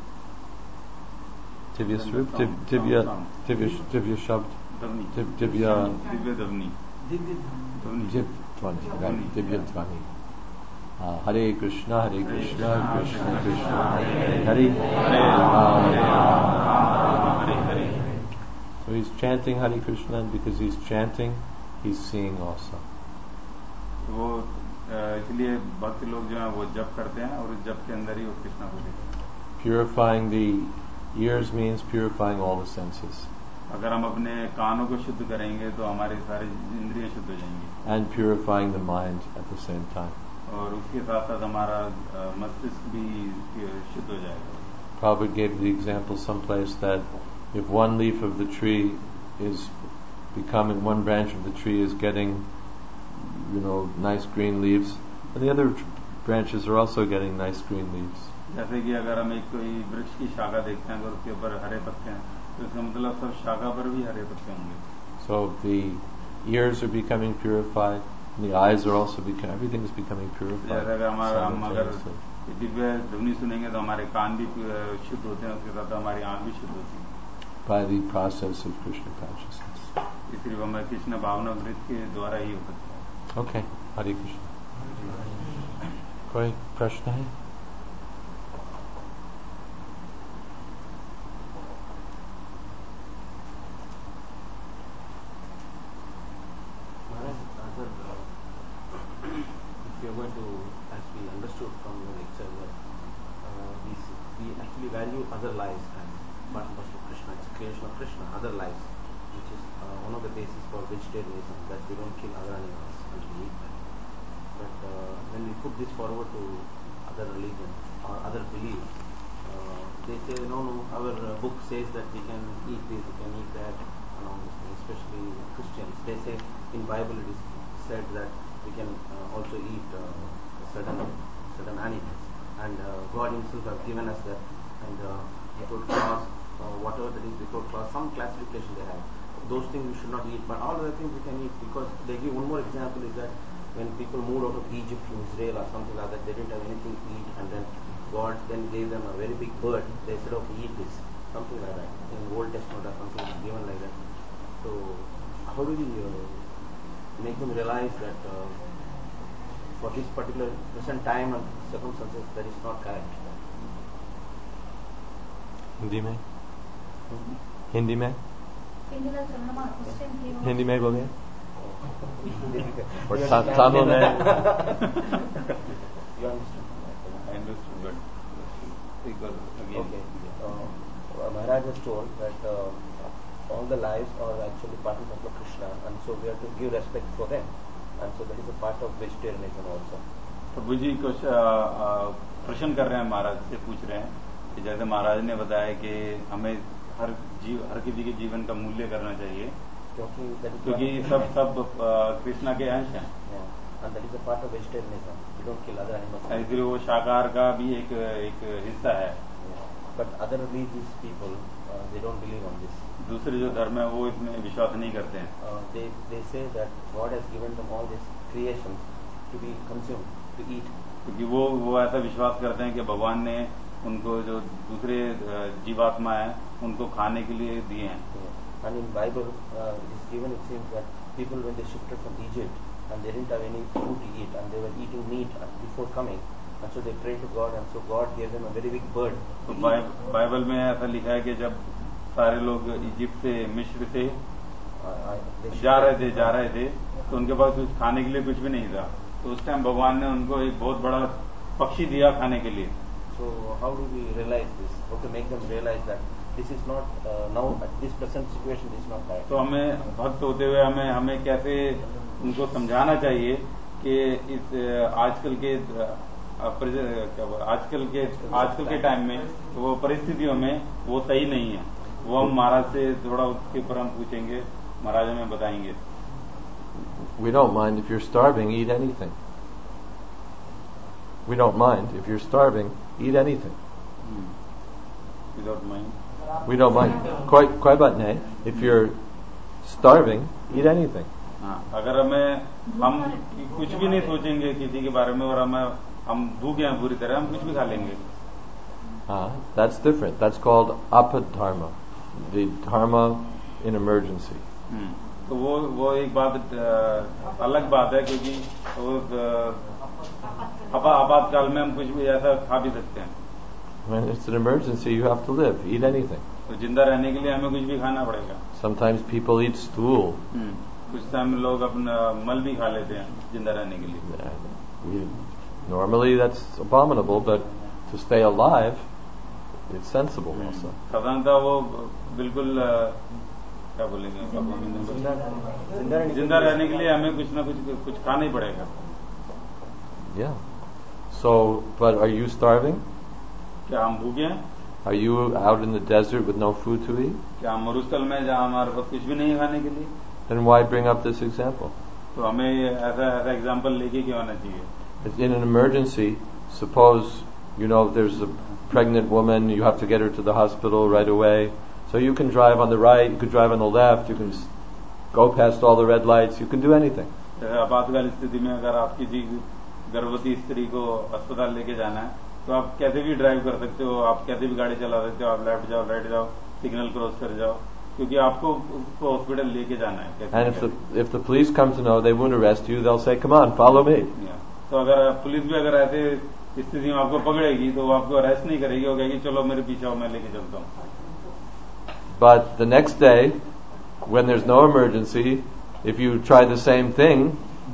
Divya Swarup, Divya, Divya, Divya Shabd, Divya, Divya ध्वनि, Divya Dhvani, right, Divya Dhvani. Uh, Hare Krishna, Hare Krishna, Krishna Krishna, Hare Hare, Hare Rama, Hare Hare. So he's chanting Hare Krishna, and because he's chanting, he's seeing also. वो इसलिए भक्त लोग जो हैं वो जप करते हैं और जप के अंदर ही वो कृष्णा को देखते हैं. Purifying the ears means purifying all the senses. अगर हम अपने कानों को शुद्ध करेंगे तो हमारे सारे इंद्रिय शुद्ध हो जाएंगे. And purifying the mind at the same time. और उसके साथ साथ हमारा मस्तिष्क भी शुद्ध हो जाएगा. Prabhupada gave the example someplace that if one leaf of the tree is becoming, one branch of the tree is getting, you know, nice green leaves, and the other tr- branches are also getting nice green leaves. जैसे कि अगर हम एक कोई वृक्ष की शाखा देखते हैं तो उसके ऊपर हरे पत्ते हैं, तो इसका मतलब सब शाखा पर भी हरे पत्ते होंगे. So the ears are becoming purified, and the eyes are also becoming, everything is becoming purified. जैसे अगर हमारा हम अगर simultaneously. दिव्य ध्वनि सुनेंगे तो हमारे कान भी शुद्ध होते हैं, उसके साथ हमारी आँख भी शुद्ध होती है. By the process of Krishna consciousness. इसलिए वो हमारे कृष्ण भावना वृत्ति के द्वारा ही हो सकता है. Okay, Hare Krishna. कोई प्रश्न है? If you are going to, as we understood from your lecture, that uh, we, we actually value other lives as part of Krishna. It's a creation of Krishna, other lives, which is uh, one of the basis for vegetarianism, that we don't kill other animals and we eat them. But uh, when we put this forward to other religion or other beliefs, uh, they say, no, no, our uh, book says that we can eat this, we can eat that, and all these things, especially Christians. They say in Bible it is said that we can uh, also eat uh, certain certain animals, and uh, God Himself has given us that, and uh, without class, uh, whatever that is without class, some classification they have. Those things we should not eat, but all other things we can eat, because they give one more example is that when people moved out of Egypt from Israel or something like that, they didn't have anything to eat, and then God then gave them a very big bird. They said, okay, eat this, something like that. In Old Testament or something given like that. So how do we uh, make them realize that uh, for this particular present time and circumstances that is not correct? Hindi में हिंदी में हिंदी में बोलिए. और तमिल में. You understand? I understood, but speak again. Okay. Uh, Maharaj has told that uh, all the lives are actually parties of Krishna, and so we have to give respect for them, and so that is a part of vegetarianism also. प्रभु जी कुछ प्रश्न कर रहे हैं, महाराज से पूछ रहे हैं कि जैसे महाराज ने बताया कि हमें हर जीव हर किसी के जीवन का मूल्य करना चाहिए, क्योंकि सब सब कृष्णा के अंश हैं. and that is a part of vegetarianism. You don't kill other animals. इसलिए वो शाकाहार का भी एक एक हिस्सा है. But other religious people, uh, they don't believe on this. दूसरे जो धर्म है वो इसमें विश्वास नहीं करते हैं. Uh, they they say that God has given them all these creations to be consumed, to eat. क्योंकि वो वो ऐसा विश्वास करते हैं कि भगवान ने उनको जो दूसरे जीवात्मा है उनको खाने के लिए दिए हैं. And in Bible, uh, it is given, it seems that people when they shifted from Egypt and they didn't have any food to eat and they were eating meat before coming, and so they prayed to God, and so God gave them a very big bird. तो Bible में ऐसा लिखा है कि जब सारे लोग Egypt से मिस्र से जा रहे थे जा रहे थे तो उनके पास कुछ खाने के लिए कुछ भी नहीं था, तो उस टाइम भगवान ने उनको एक बहुत बड़ा पक्षी दिया खाने के लिए. So how do we realize this? How to make them realize that this is not uh, now at this present situation this is not right? तो हमें भक्त होते हुए हमें हमें कैसे उनको समझाना चाहिए कि इस आजकल के आजकल के आजकल के टाइम में वो परिस्थितियों में वो सही नहीं है. वो हम महाराज से थोड़ा उसके ऊपर हम पूछेंगे, महाराज हमें बताएंगे. We don't mind if you're starving, eat anything. We don't mind if you're starving, eat anything. Hmm. We don't mind. We don't mind. कोई कोई बात नहीं. If you're starving, eat anything. हाँ, अगर हमें हम कुछ भी नहीं सोचेंगे किसी के बारे में और हमें हम भूखे हैं पूरी तरह, हम कुछ भी खा लेंगे. Ah, that's different. That's called apadharma, the dharma in emergency. Hmm. तो वो वो एक बात अलग बात है, क्योंकि वो आपातकाल में हम कुछ भी ऐसा खा भी सकते हैं. When it's an emergency, you have to live. Eat anything. तो जिंदा रहने के लिए हमें कुछ भी खाना पड़ेगा. Sometimes people eat stool. Hmm. कुछ टाइम लोग अपना मल भी खा लेते हैं जिंदा रहने के लिए. We, normally that's abominable, but to stay alive, it's sensible hmm. also. साधारणतः वो बिल्कुल क्या बोलेंगे, जिंदा रहने के लिए हमें कुछ ना कुछ कुछ खाना ही पड़ेगा. Yeah. So, but are you starving? क्या हम भूखे हैं? Are you out in the desert with no food to eat? क्या हम मरुस्थल में जहाँ हमारे पास कुछ भी नहीं खाने के लिए? Then why bring up this example? तो हमें ऐसा ऐसा एग्जाम्पल लेके क्यों आना चाहिए? In an emergency, suppose you know there's a pregnant woman, you have to get her to the hospital right away. So you can drive on the right, you can drive on the left, you can go past all the red lights, you can do anything. आपातकाल स्थिति में अगर आप किसी गर्भवती स्त्री को अस्पताल लेके जाना है तो आप कैसे भी ड्राइव कर सकते हो, आप कैसे भी गाड़ी चला सकते हो, आप लेफ्ट जाओ राइट जाओ, सिग्नल क्रॉस कर जाओ, क्योंकि आपको उसको हॉस्पिटल लेके जाना है. And if the if the police come to know, they won't arrest you. They'll say, "Come on, follow me." तो अगर पुलिस भी अगर ऐसे स्थिति में आपको पकड़ेगी तो वो आपको अरेस्ट नहीं करेगी, वो कहेगी चलो मेरे पीछे आओ, मैं लेके चलता हूँ. But the next day, when there's no emergency, if you try the same thing,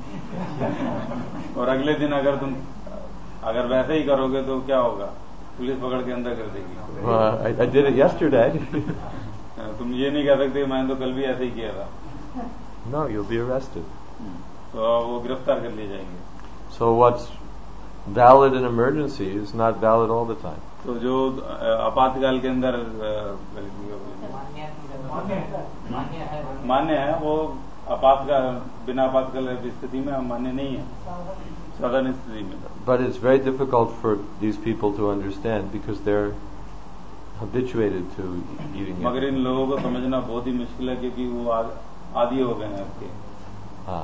और अगले दिन अगर तुम अगर वैसे ही करोगे तो क्या होगा? पुलिस पकड़ के अंदर कर देगी. uh, I, I did it yesterday. तुम ये नहीं कह सकते मैंने तो कल भी ऐसे ही किया था. No, you'll be arrested. तो वो गिरफ्तार कर लिए जाएंगे. So what's valid in emergency is not valid all the time. तो जो आपातकाल के अंदर मान्य है वो आपातकाल बिना आपातकाल स्थिति में मान्य नहीं है, साधारण स्थिति में. But it's very difficult for these people to understand because they're habituated to eating. मगर इन लोगों को समझना बहुत ही मुश्किल है क्योंकि वो आदी हो गए हैं इसके. Ah.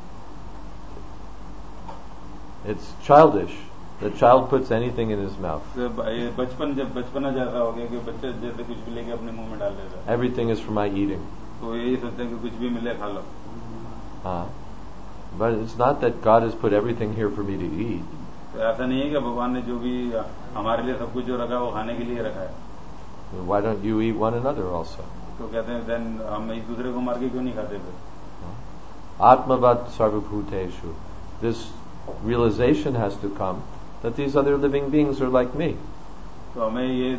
It's childish. The child puts anything in his mouth. बचपन जब बचपना जैसा हो गया कि बच्चे जैसे कुछ भी लेके अपने मुंह में डाल देता है. Everything is for my eating. तो यही सोचते हैं कि कुछ भी मिले खा लो. Ah. But it's not that God has put everything here for me to eat. तो ऐसा नहीं है कि भगवान ने जो भी हमारे लिए सब कुछ जो रखा है वो खाने के लिए रखा है. Why don't you eat one another also? तो कहते हैं then हम एक दूसरे को मार के क्यों नहीं खाते फिर? Atmavat sarvabhuteshu. This realization has to come that these other living beings are like me. तो हमें ये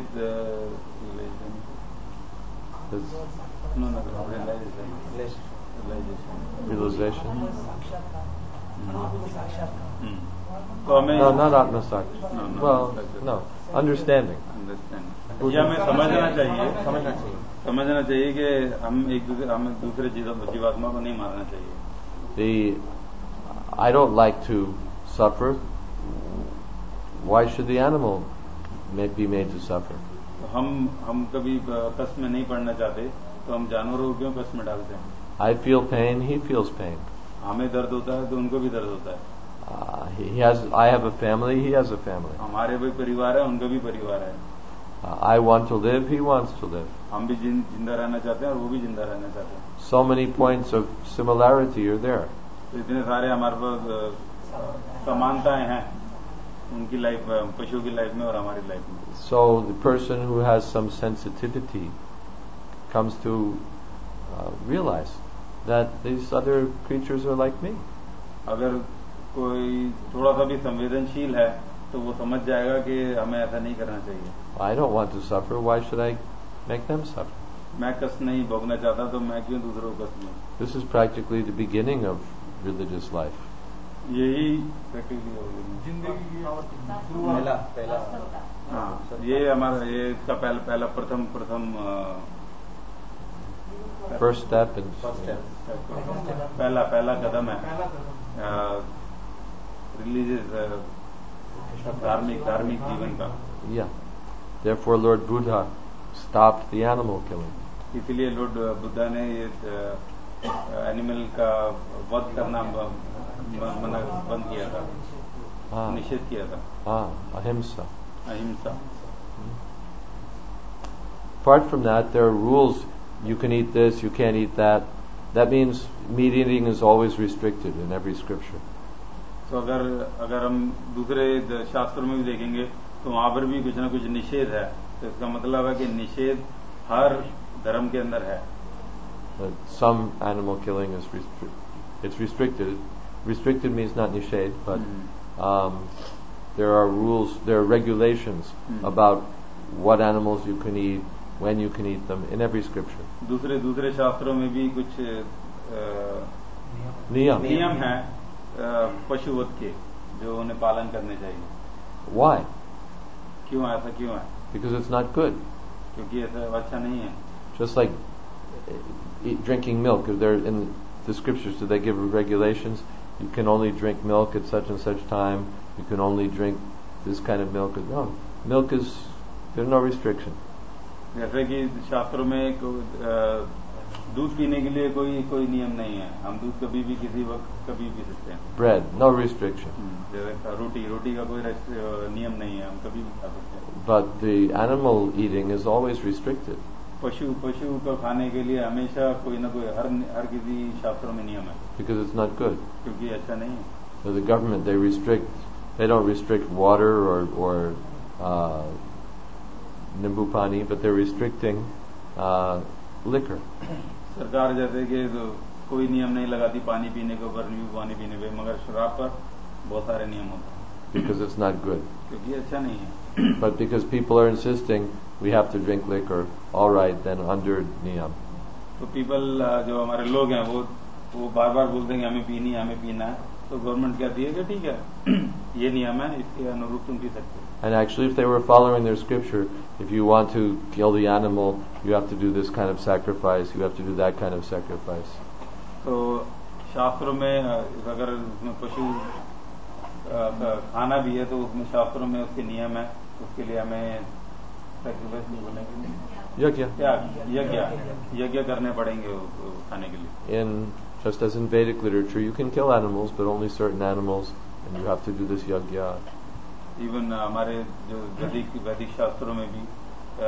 realization. तो हमें No, not Atma Sakshi. No, no, well, no, understanding. ये हमें समझना चाहिए समझना चाहिए समझना चाहिए कि हम एक दूसरे हम दूसरे जीवात्मा को नहीं मारना चाहिए. The I don't like to suffer. Why should the animal may be made to suffer? तो हम हम कभी कष्ट में नहीं पड़ना चाहते, तो हम जानवरों को क्यों कष्ट में डालते हैं? I feel pain, he feels pain. हमें दर्द होता है तो उनको भी दर्द होता है. Uh, he has. I have a family, he has a family. हमारे भी परिवार है, उनका भी परिवार है. Uh, I want to live, he wants to live. हम भी जिन, जिंदा रहना चाहते हैं और वो भी जिंदा रहना चाहते हैं. So many points of similarity are there. तो इतने सारे हमारे पास समानताएं हैं उनकी लाइफ, पशुओं की लाइफ में और हमारी लाइफ में. So the person who has some sensitivity comes to uh, realize that these other creatures are like me. अगर कोई थोड़ा सा भी संवेदनशील है तो वो समझ जाएगा कि हमें ऐसा नहीं करना चाहिए. I don't want to suffer. Why should I make them suffer? मैं कष्ट नहीं भोगना चाहता तो मैं क्यों दूसरों को कष्ट दूं? This is practically the beginning of religious life. यही प्रैक्टिकली होगी जिंदगी की पहला पहला हाँ, ये हमारा ये इसका पहला पहला प्रथम प्रथम First step and first step. पहला पहला कदम है पहला कदम. रिलीजियस धार्मिक धार्मिक जीवन का. yeah. Therefore, Lord Buddha stopped the animal killing. इसलिए लॉर्ड बुद्धा ने ये एनिमल का वध करना ब- मना बंद किया था, Ah, निषेध किया था. ah, ahimsa. अहिंसा. Apart from that, there are rules. You can eat this, you can't eat that. That means meat eating is always restricted in every scripture. तो अगर अगर हम दूसरे द- शास्त्रों में भी देखेंगे तो वहां पर भी कुछ ना कुछ निषेध है. तो इसका मतलब है कि निषेध हर धर्म के अंदर है. But some animal killing is restri- it's restricted. Restricted means not nished, but hmm. um, there are rules, there are regulations Hmm. about what animals you can eat, when you can eat them in every scripture. दूसरे दूसरे शास्त्रों में भी कुछ अ, Niyam. नियम है अ, पशुवध के जो उन्हें पालन करने चाहिए. Why? क्यों ऐसा क्यों है? Because it's not good. क्योंकि ऐसा अच्छा नहीं है. Just like uh, eat, drinking milk. If they're in the scriptures, do they give regulations? You can only drink milk at such and such time. You can only drink this kind of milk. No, milk is there's no restriction. जैसे कि शास्त्रों में को- अ, दूध पीने के लिए कोई कोई नियम नहीं है. हम दूध कभी भी किसी वक्त कभी पी सकते हैं. Bread, no restriction. जैसे रोटी रोटी का कोई रेस्ट- अ, नियम नहीं है, हम कभी भी खा सकते हैं. But the animal eating is always restricted. पशु पशु को खाने के लिए हमेशा कोई ना कोई हर हर किसी शास्त्रों में नियम है, Because it's not good. क्योंकि अच्छा नहीं है. So the government, they restrict, they don't restrict water or, or uh, nimbu pani, but they're restricting uh, liquor. सरकार जैसे कि तो कोई नियम नहीं लगाती पानी पीने के ऊपर, नींबू पानी पीने पे, मगर शराब पर बहुत सारे नियम होते हैं Because it's not good. क्योंकि अच्छा नहीं है. But because people are insisting we have to drink liquor, all right, then under niyam. तो पीपल जो हमारे लोग हैं वो वो बार बार बोलते हैं कि हमें पीनी है हमें पीना है. तो गवर्नमेंट कहती है कि ठीक है ये नियम है, इसके अनुरूप तुम पी सकते हो. And actually, if they were following their scripture, if you want to kill the animal, you have to do this kind of sacrifice, you have to do that kind of sacrifice. तो शास्त्रों में अगर उसमें पशु अ, का खाना भी है तो उसमें शास्त्रों में उसके नियम है, उसके लिए हमें sacrifice नहीं बोलेंगे, Yajna. त्याग यज्ञ यज्ञ करने पड़ेंगे वो- वो खाने के लिए. In just as in Vedic literature, you can kill animals, but only certain animals, and you have to do this yajna. Even हमारे जो वैदिक वैदिक शास्त्रों में भी अ,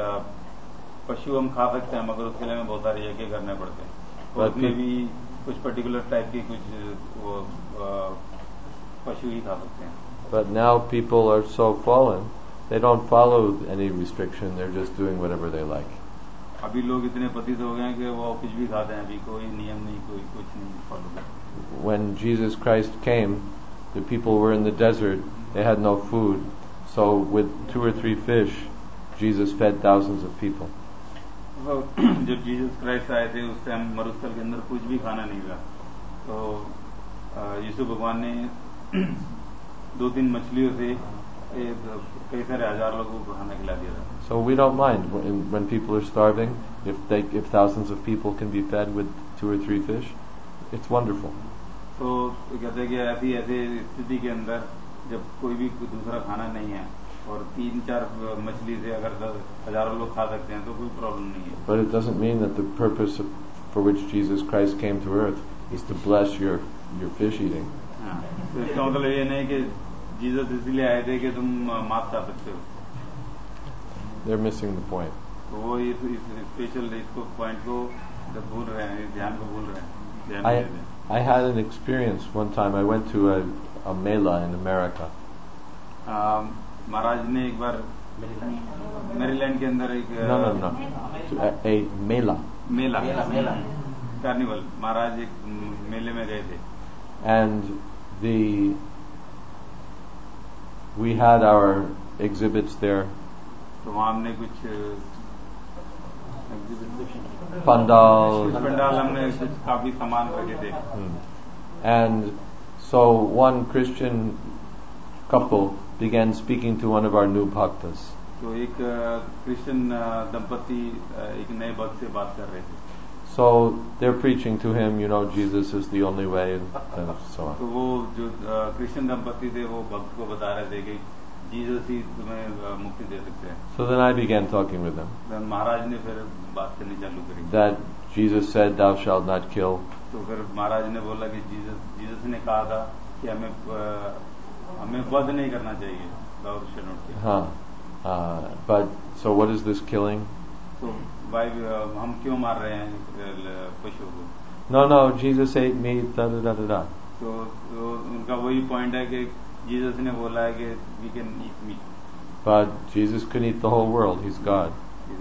पशु हम खा सकते हैं, मगर उसके लिए हमें बहुत सारे यज्ञ करने पड़ते हैं. और But उसमें pe- भी कुछ पर्टिकुलर टाइप के कुछ वो अ, पशु ही खा सकते हैं. But now people are so fallen, they don't follow any restriction. They're just doing whatever they like. अभी लोग इतने पतित हो गए हैं कि वो कुछ भी खाते हैं, अभी कोई नियम नहीं, कोई कुछ नहीं फॉलो करते. When Jesus Christ came, the people were in the desert. They had no food. So with two or three fish, Jesus fed thousands of people. तो जब जीसस क्राइस्ट आए थे उस टाइम मरुस्थल के अंदर कुछ भी खाना नहीं था. तो अ, यीशु भगवान ने दो तीन मछलियों से एक कई सारे हजार लोगों को खाना खिला दिया था. So we don't mind when, when people are starving. If they, if thousands of people can be fed with two or three fish, it's wonderful. तो कहते हैं कि ऐसी ऐसी स्थिति के अंदर जब कोई भी दूसरा खाना नहीं है और तीन चार मछली से अगर दस हजारों लोग खा सकते हैं तो कोई प्रॉब्लम नहीं है. But it doesn't mean that the purpose of, for which Jesus Christ came to earth is to bless your your fish eating. हाँ, तो इसका मतलब ये नहीं कि जीसस इसलिए आए थे कि तुम मांस खा सकते हो. They're missing the point. तो वो इस स्पेशल इसको पॉइंट को भूल रहे हैं, ध्यान को भूल रहे हैं. ध्यान I नहीं देते. I had an experience one time. I went to a a mela in America. आ, महाराज ने एक बार मैरीलैंड के अंदर एक No, no, no. To a, a mela. मेला मेला कार्निवल, महाराज एक मेले में गए थे. And the we had our exhibits there. तो वहाँ हमने कुछ Pandal. पंडाल हमने कुछ काफी सामान रखे थे. Hmm. And so one Christian couple began speaking to one of our new bhaktas. तो एक क्रिश्चियन दंपति एक नए भक्त से बात कर रहे थे. So they're preaching to him, you know, Jesus is the only way, and so तो on. वो जो क्रिश्चियन दंपति थे वो भक्त को बता रहे थे कि जीसस ही तुम्हें अ, मुक्ति दे सकते हैं. So then I began talking with them. तो महाराज ने फिर बात करनी चालू करी. That Jesus said, "Thou shalt not kill." तो फिर महाराज ने बोला कि जीसस जीसस ने कहा था कि हमें अ, हमें वध नहीं करना चाहिए. Thou shalt not kill. Huh. Uh, but so what is this killing? तो भाई अ, हम क्यों मार रहे हैं अ, पशुओं को? No, no. Jesus ate meat. Da da da da da. तो, तो उनका वही पॉइंट है कि जीसस ने बोला है कि we can eat meat. But Jesus could eat the whole world. He's God.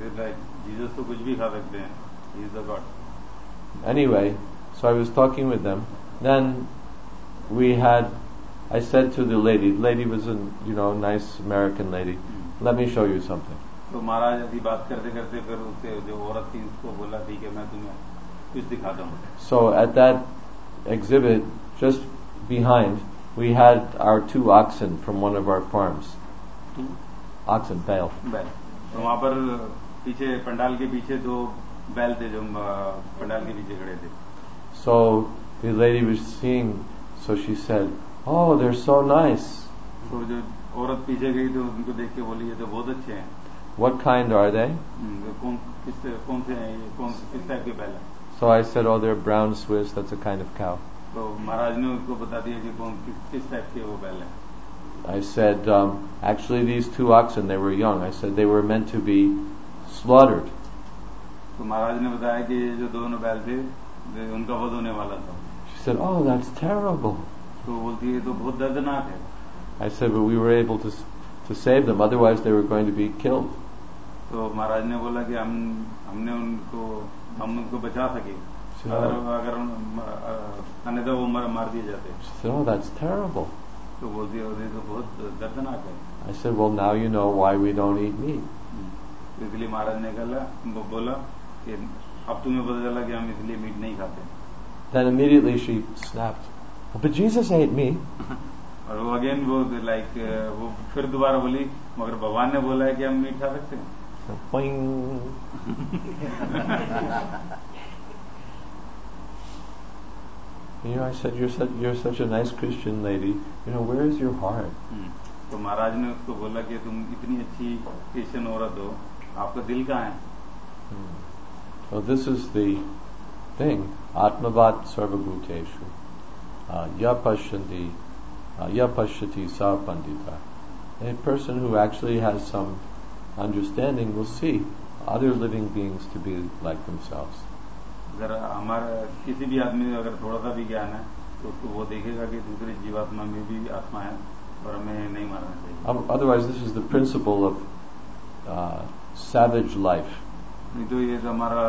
Jesus तो कुछ भी खा सकते हैं. He is the God. Anyway, so I was talking with them. Then we had. I said to the lady. The lady was a you know nice American lady. Let me show you something. तो महाराज अभी बात करते करते फिर उससे जो औरत थी उसको बोला ठीक है मैं तुम्हें कुछ दिखाता हूँ. So at that exhibit, just behind, we had our two oxen from one of our farms. Oxen, बैल. बैल. तो वहाँ पर पीछे पंडाल के पीछे दो बैल थे जो अ, पंडाल के पीछे खड़े थे. So the lady was seeing, so she said, "Oh, they're so nice. तो जो औरत पीछे गई तो उनको देख के बोली ये तो बहुत अच्छे हैं. What kind are they?" हम्म, तो कौन किस कौन से हैं ये कौन किस टाइप के बैल हैं. So I said, "Oh, they're brown Swiss. That's a kind of cow." तो महाराज ने उसको बता दिया कि कौन किस, किस टाइप के वो बैल हैं. I said, um, "Actually, these two oxen, they were young." I said they were meant to be slaughtered. तो महाराज ने बताया कि ये जो दोनों बैल थे वे- उनका वध होने वाला था. She said, "Oh, that's terrible." तो बोलती है ये तो बहुत दर्दनाक है. I said, "But we were able to to save them. Otherwise, they were going to be killed." तो महाराज ने बोला कि हम हमने उनको हम उनको बचा सके. She अगर said, अगर उन- अ, अन्यथा वो मार मार दिए जाते. she said, "Oh, that's terrible." तो बोलती है ये तो बहुत दर्दनाक है. I said, "Well, now you know why we don't eat meat." तो इसलिए महाराज ने कहा वो बोला कि अब तुम्हें पता चला कि हम इसलिए मीट नहीं खाते. Then immediately she snapped, "Oh, but Jesus ate meat." और वो अगेन वो लाइक वो फिर दोबारा बोली मगर भगवान ने बोला है कि हम मीट खा सकते हैं. Boing. You know, I said, "You're such you're such a nice Christian lady. You know, where is your heart?" हम्म, तो महाराज ने उसको बोला कि तुम इतनी अच्छी क्रिश्चियन औरत हो आपका दिल कहाँ है. Hmm. So this is the thing. Atmavat sarvabhuteshu. Uh, ya pashyanti, uh, ya pashyati sa pandita. A person who actually has some understanding will see other living beings to be like themselves. अगर हमारा किसी भी आदमी में अगर थोड़ा सा भी ज्ञान है तो उसको वो देखेगा कि दूसरी जीवात्मा में भी आत्मा है और हमें नहीं मारना चाहिए. Um, otherwise, this is the principle of uh, savage life. नहीं तो ये तो हमारा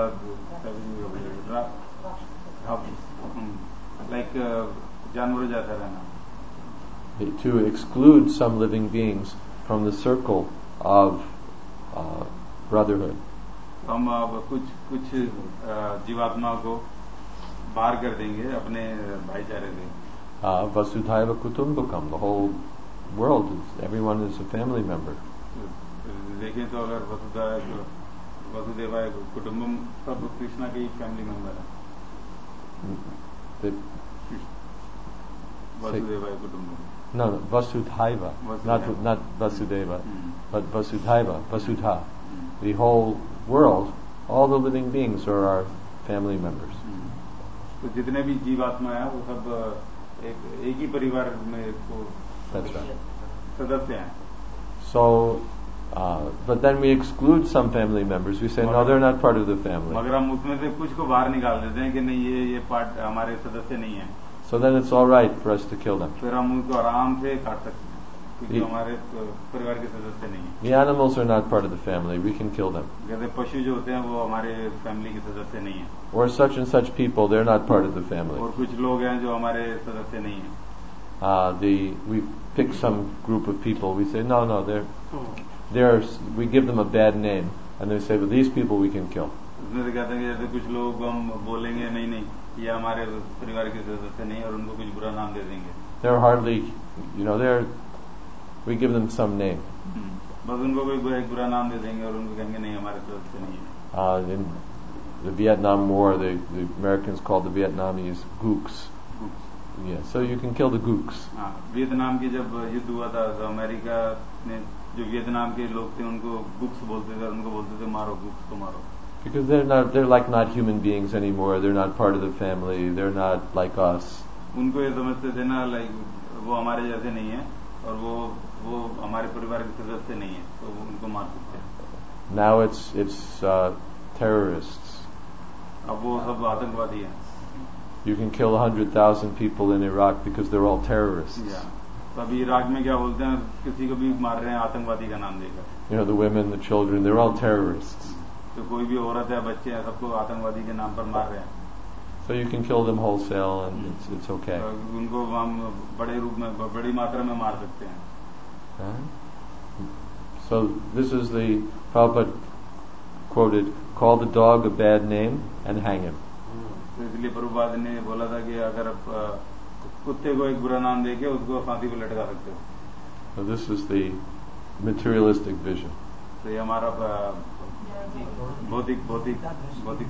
लाइक जानवरों जैसा रहना. To exclude some living beings from the circle of uh, brotherhood. हम अब कुछ कुछ अ, जीवात्माओं को बाहर कर देंगे अपने भाईचारे से. Uh, Vasudhaiva Kutumbakam, the whole world, is, everyone is a family member. देखें तो अगर वसुधा वसुदेवाय कुटुंबम सब कृष्णा के फैमिली मेंबर है. The, वसुदेवाय कुटुंबकम. No, no, Vasudhaiva, not Vasudhaiva. not Vasudeva, Mm. but Vasudhaiva, Vasudha. Mm. The whole world, all the living beings are our family members. Mm. तो जितने भी जीवात्मा है वो सब एक एक ही परिवार में को That's right. सदस्य हैं. So, uh, but then we exclude some family members. We say, no, they're not part of the family. मगर हम उसमें से कुछ को बाहर निकाल देते हैं कि नहीं ये ये पार्ट हमारे सदस्य नहीं है. So then it's all right for us to kill them. फिर हम उनको आराम से काट सकते हैं क्योंकि ये- हमारे परिवार के सदस्य नहीं है. The animals are not part of the family. We can kill them. जैसे पशु जो होते हैं वो हमारे फैमिली के सदस्य नहीं है. Or such and such people, they're not part of the family. और कुछ लोग हैं जो हमारे सदस्य नहीं है. Uh, the we pick some group of people. We say, no, no, they're they're. We give them a bad name, and they say, well, these people we can kill. उसमें से कहते हैं कि जैसे कुछ लोग हम बोलेंगे नहीं नहीं ये हमारे परिवार के सदस्य नहीं है और उनको कुछ बुरा नाम दे देंगे. They're hardly, you know, they're. We give them some name. बस उनको कोई एक बुरा नाम दे देंगे और उनको कहेंगे नहीं हमारे सदस्य नहीं है. Uh, in the Vietnam War, the, the Americans called the Vietnamese gooks. Yeah, so you can kill the gooks. हाँ, वियतनाम की जब युद्ध हुआ था तो अमेरिका ने जो वियतनाम के लोग थे उनको गुक्स बोलते थे और उनको बोलते थे मारो गुक्स को मारो. Because they're not, they're like not human beings anymore. They're not part of the family. They're not like us. उनको ये समझते थे ना लाइक वो हमारे जैसे नहीं है और वो वो हमारे परिवार के सदस्य नहीं है तो उनको मार सकते हैं. Now it's it's uh, terrorists. अब वो सब आतंकवादी हैं. You can kill a hundred thousand people in Iraq because they're all terrorists. या तो अभी इराक में क्या बोलते हैं किसी को भी मार रहे हैं आतंकवादी का नाम देकर. You know, the women, the children, they're all terrorists. तो कोई भी औरत है बच्चे हैं सबको आतंकवादी के नाम पर मार रहे हैं. So you can kill them wholesale and it's it's okay. तो उनको हम बड़े रूप में बड़ी मात्रा में मार सकते हैं. Huh? So this is the Prabhupada quoted, call the dog a bad name and hang him. तो इसलिए प्रभुपाद ने बोला था कि अगर आप कुत्ते को एक बुरा नाम देके उसको फांसी पर लटका सकते हो. So this is the materialistic vision. तो ये हमारा भौतिक भौतिक भौतिक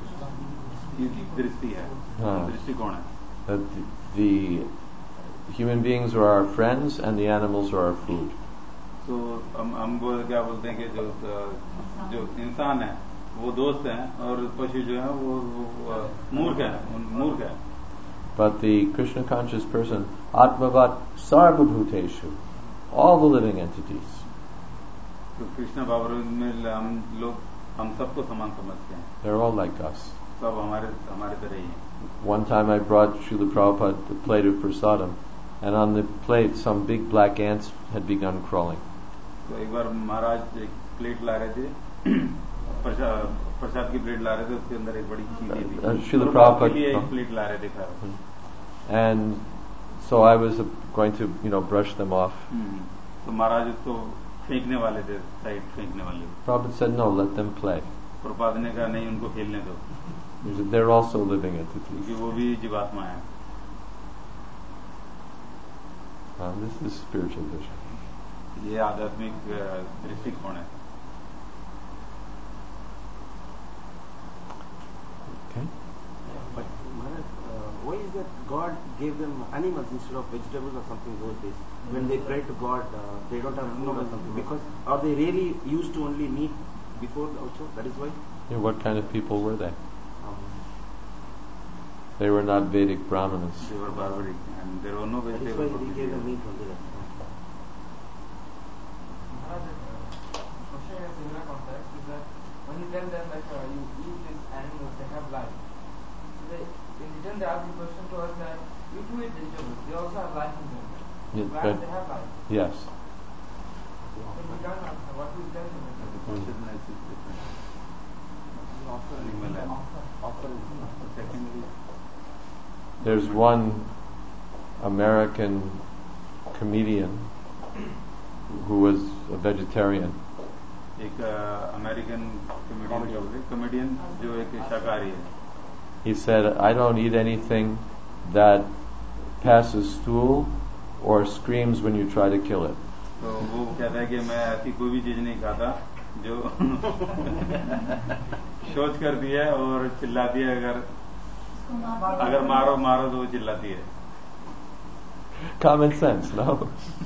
दृष्टि है. हाँ. दृष्टिकोण है. That the, the human beings are our friends and the animals are our food. तो हम हमको क्या बोलते हैं कि जो जो इंसान है वो दोस्त हैं और पशु जो है वो, वो मूर्ख है मूर्ख है. But the Krishna conscious person, Atmavat Sarvabhuteshu, all the living entities. तो कृष्ण भावरूप में हम लोग हम सबको समान समझते हैं. They're all like us. सब हमारे हमारे तरह ही हैं. One time I brought Srila Prabhupada the plate of prasadam, and on the plate some big black ants had begun crawling. तो एक बार महाराज एक प्लेट ला रहे थे प्रसाद प्रसाद की प्लेट ला रहे थे उसके अंदर एक बड़ी चीज़ थी. Uh, Srila तो Prabhupada- उसके लिए एक प्लेट ला रहे थे खा रहे. And so I was uh, going to, you know, brush them off. तो महाराज उसको फेंकने वाले थे साइड फेंकने वाले. Prabhupada said, no, let them play. Prabhupada ने कहा नहीं उनको खेलने दो He said, they're also living entities. क्योंकि वो भी जीवात्मा है. Uh, this is spiritual vision. ये आध्यात्मिक दृष्टिकोण है. Okay? But Maharaj, uh, why is that God gave them animals instead of vegetables or something those days? When they pray to God, uh, they don't have food or something. Because are they really used to only meat before also? That is why. Yeah, what kind of people were they? Um, They were not Vedic Brahmanas. They were barbaric and there were no that is why vegetables. He gave them meat only. That. Question in a similar context is that when you tell them like uh, you eat these animals, they have life. So they, in return, they ask the question to us that you do eat vegetables, they also have life in them. Yeah, Whereas but- they have life. Yes. So in return, uh, what we tell them is that Consciousness is different. Animal and secondly, There's one American comedian who was a vegetarian. एक American comedian comedian जो एक शाकाहारी है. He said, I don't eat anything that passes stool or screams when you try to kill it. तो वो कहता है कि मैं ऐसी कोई भी चीज नहीं खाता जो शौच करती है और चिल्लाती है. अगर अगर मारो मारो तो वो चिल्लाती है. Common sense, no?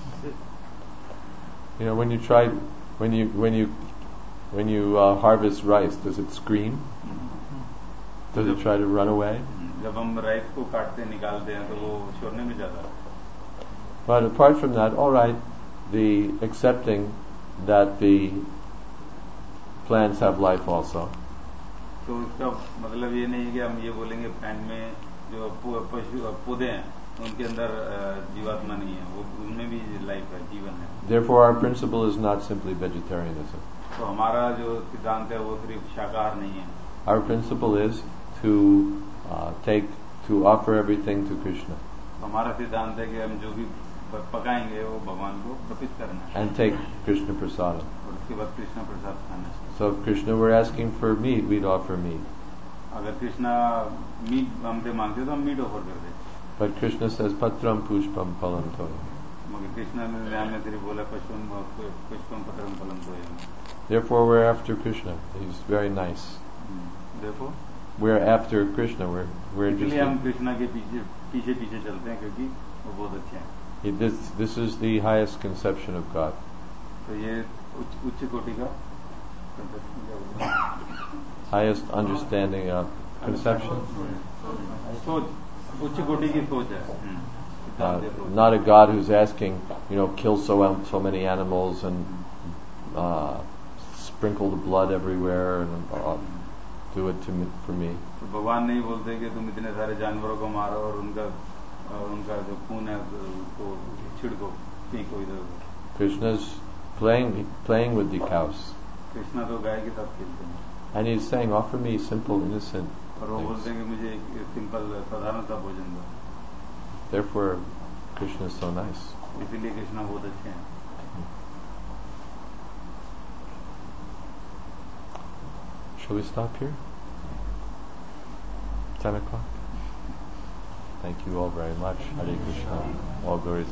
You know, when you try, when you when you when you uh, harvest rice, does it scream? Does it try to run away? जब हम राइस को काटते निकालते हैं तो वो छोड़ने में जाता है. But apart from that, all right, the accepting that the plants have life also. तो इसका मतलब ये नहीं है कि हम ये बोलेंगे प्लांट में जो पशु पौधे हैं उनके अंदर जीवात्मा नहीं है, वो उनमें भी लाइफ है, जीवन है. Therefore, our principle is not simply vegetarianism. तो हमारा जो सिद्धांत है वो सिर्फ शाकाहार नहीं है. Our principle is to uh, take to offer everything to Krishna. हमारा सिद्धांत है कि हम जो भी पकाएंगे वो भगवान को अर्पित करना है. And take Krishna prasadam. और उसके बाद कृष्ण प्रसाद खाना है. So if Krishna were asking for meat, we'd offer meat. अगर कृष्णा मीट हमसे मांगते तो हम मीट ऑफर करते. But Krishna says patram pushpam phalam toyam. मगर कृष्णा ने हमें सिर्फ बोला पुष्पम पुष्पम पत्रम फलम तोयम. Therefore, we're after Krishna. He's very nice. Therefore, we're after Krishna. We're we're इसलिए हम interested. कृष्णा के पीछे पीछे पीछे चलते हैं क्योंकि वो बहुत अच्छे हैं. He, this this is the highest conception of God. तो ये उच्च उच्च कोटि का Highest understanding of conception. सोच उच्च कोटि की सोच है. Uh, not a God who's asking, you know, kill so so many animals and uh, sprinkle the blood everywhere and uh, do it to me, for me. तो भगवान नहीं बोलते कि तुम इतने सारे जानवरों को मारो और उनका उनका जो खून है उसको छिड़को फेंको इधर उधर. Krishna's playing playing with the cows. Krishna तो गाय के साथ खेलते हैं. And he's saying, offer me simple, innocent और वो things. बोलते हैं कि मुझे एक सिंपल साधारण सा भोजन दो. Therefore, Krishna is so nice. इसीलिए कृष्णा बहुत अच्छे हैं. Shall we stop here? Ten o'clock. Thank you all very much. Hare Krishna. All glories.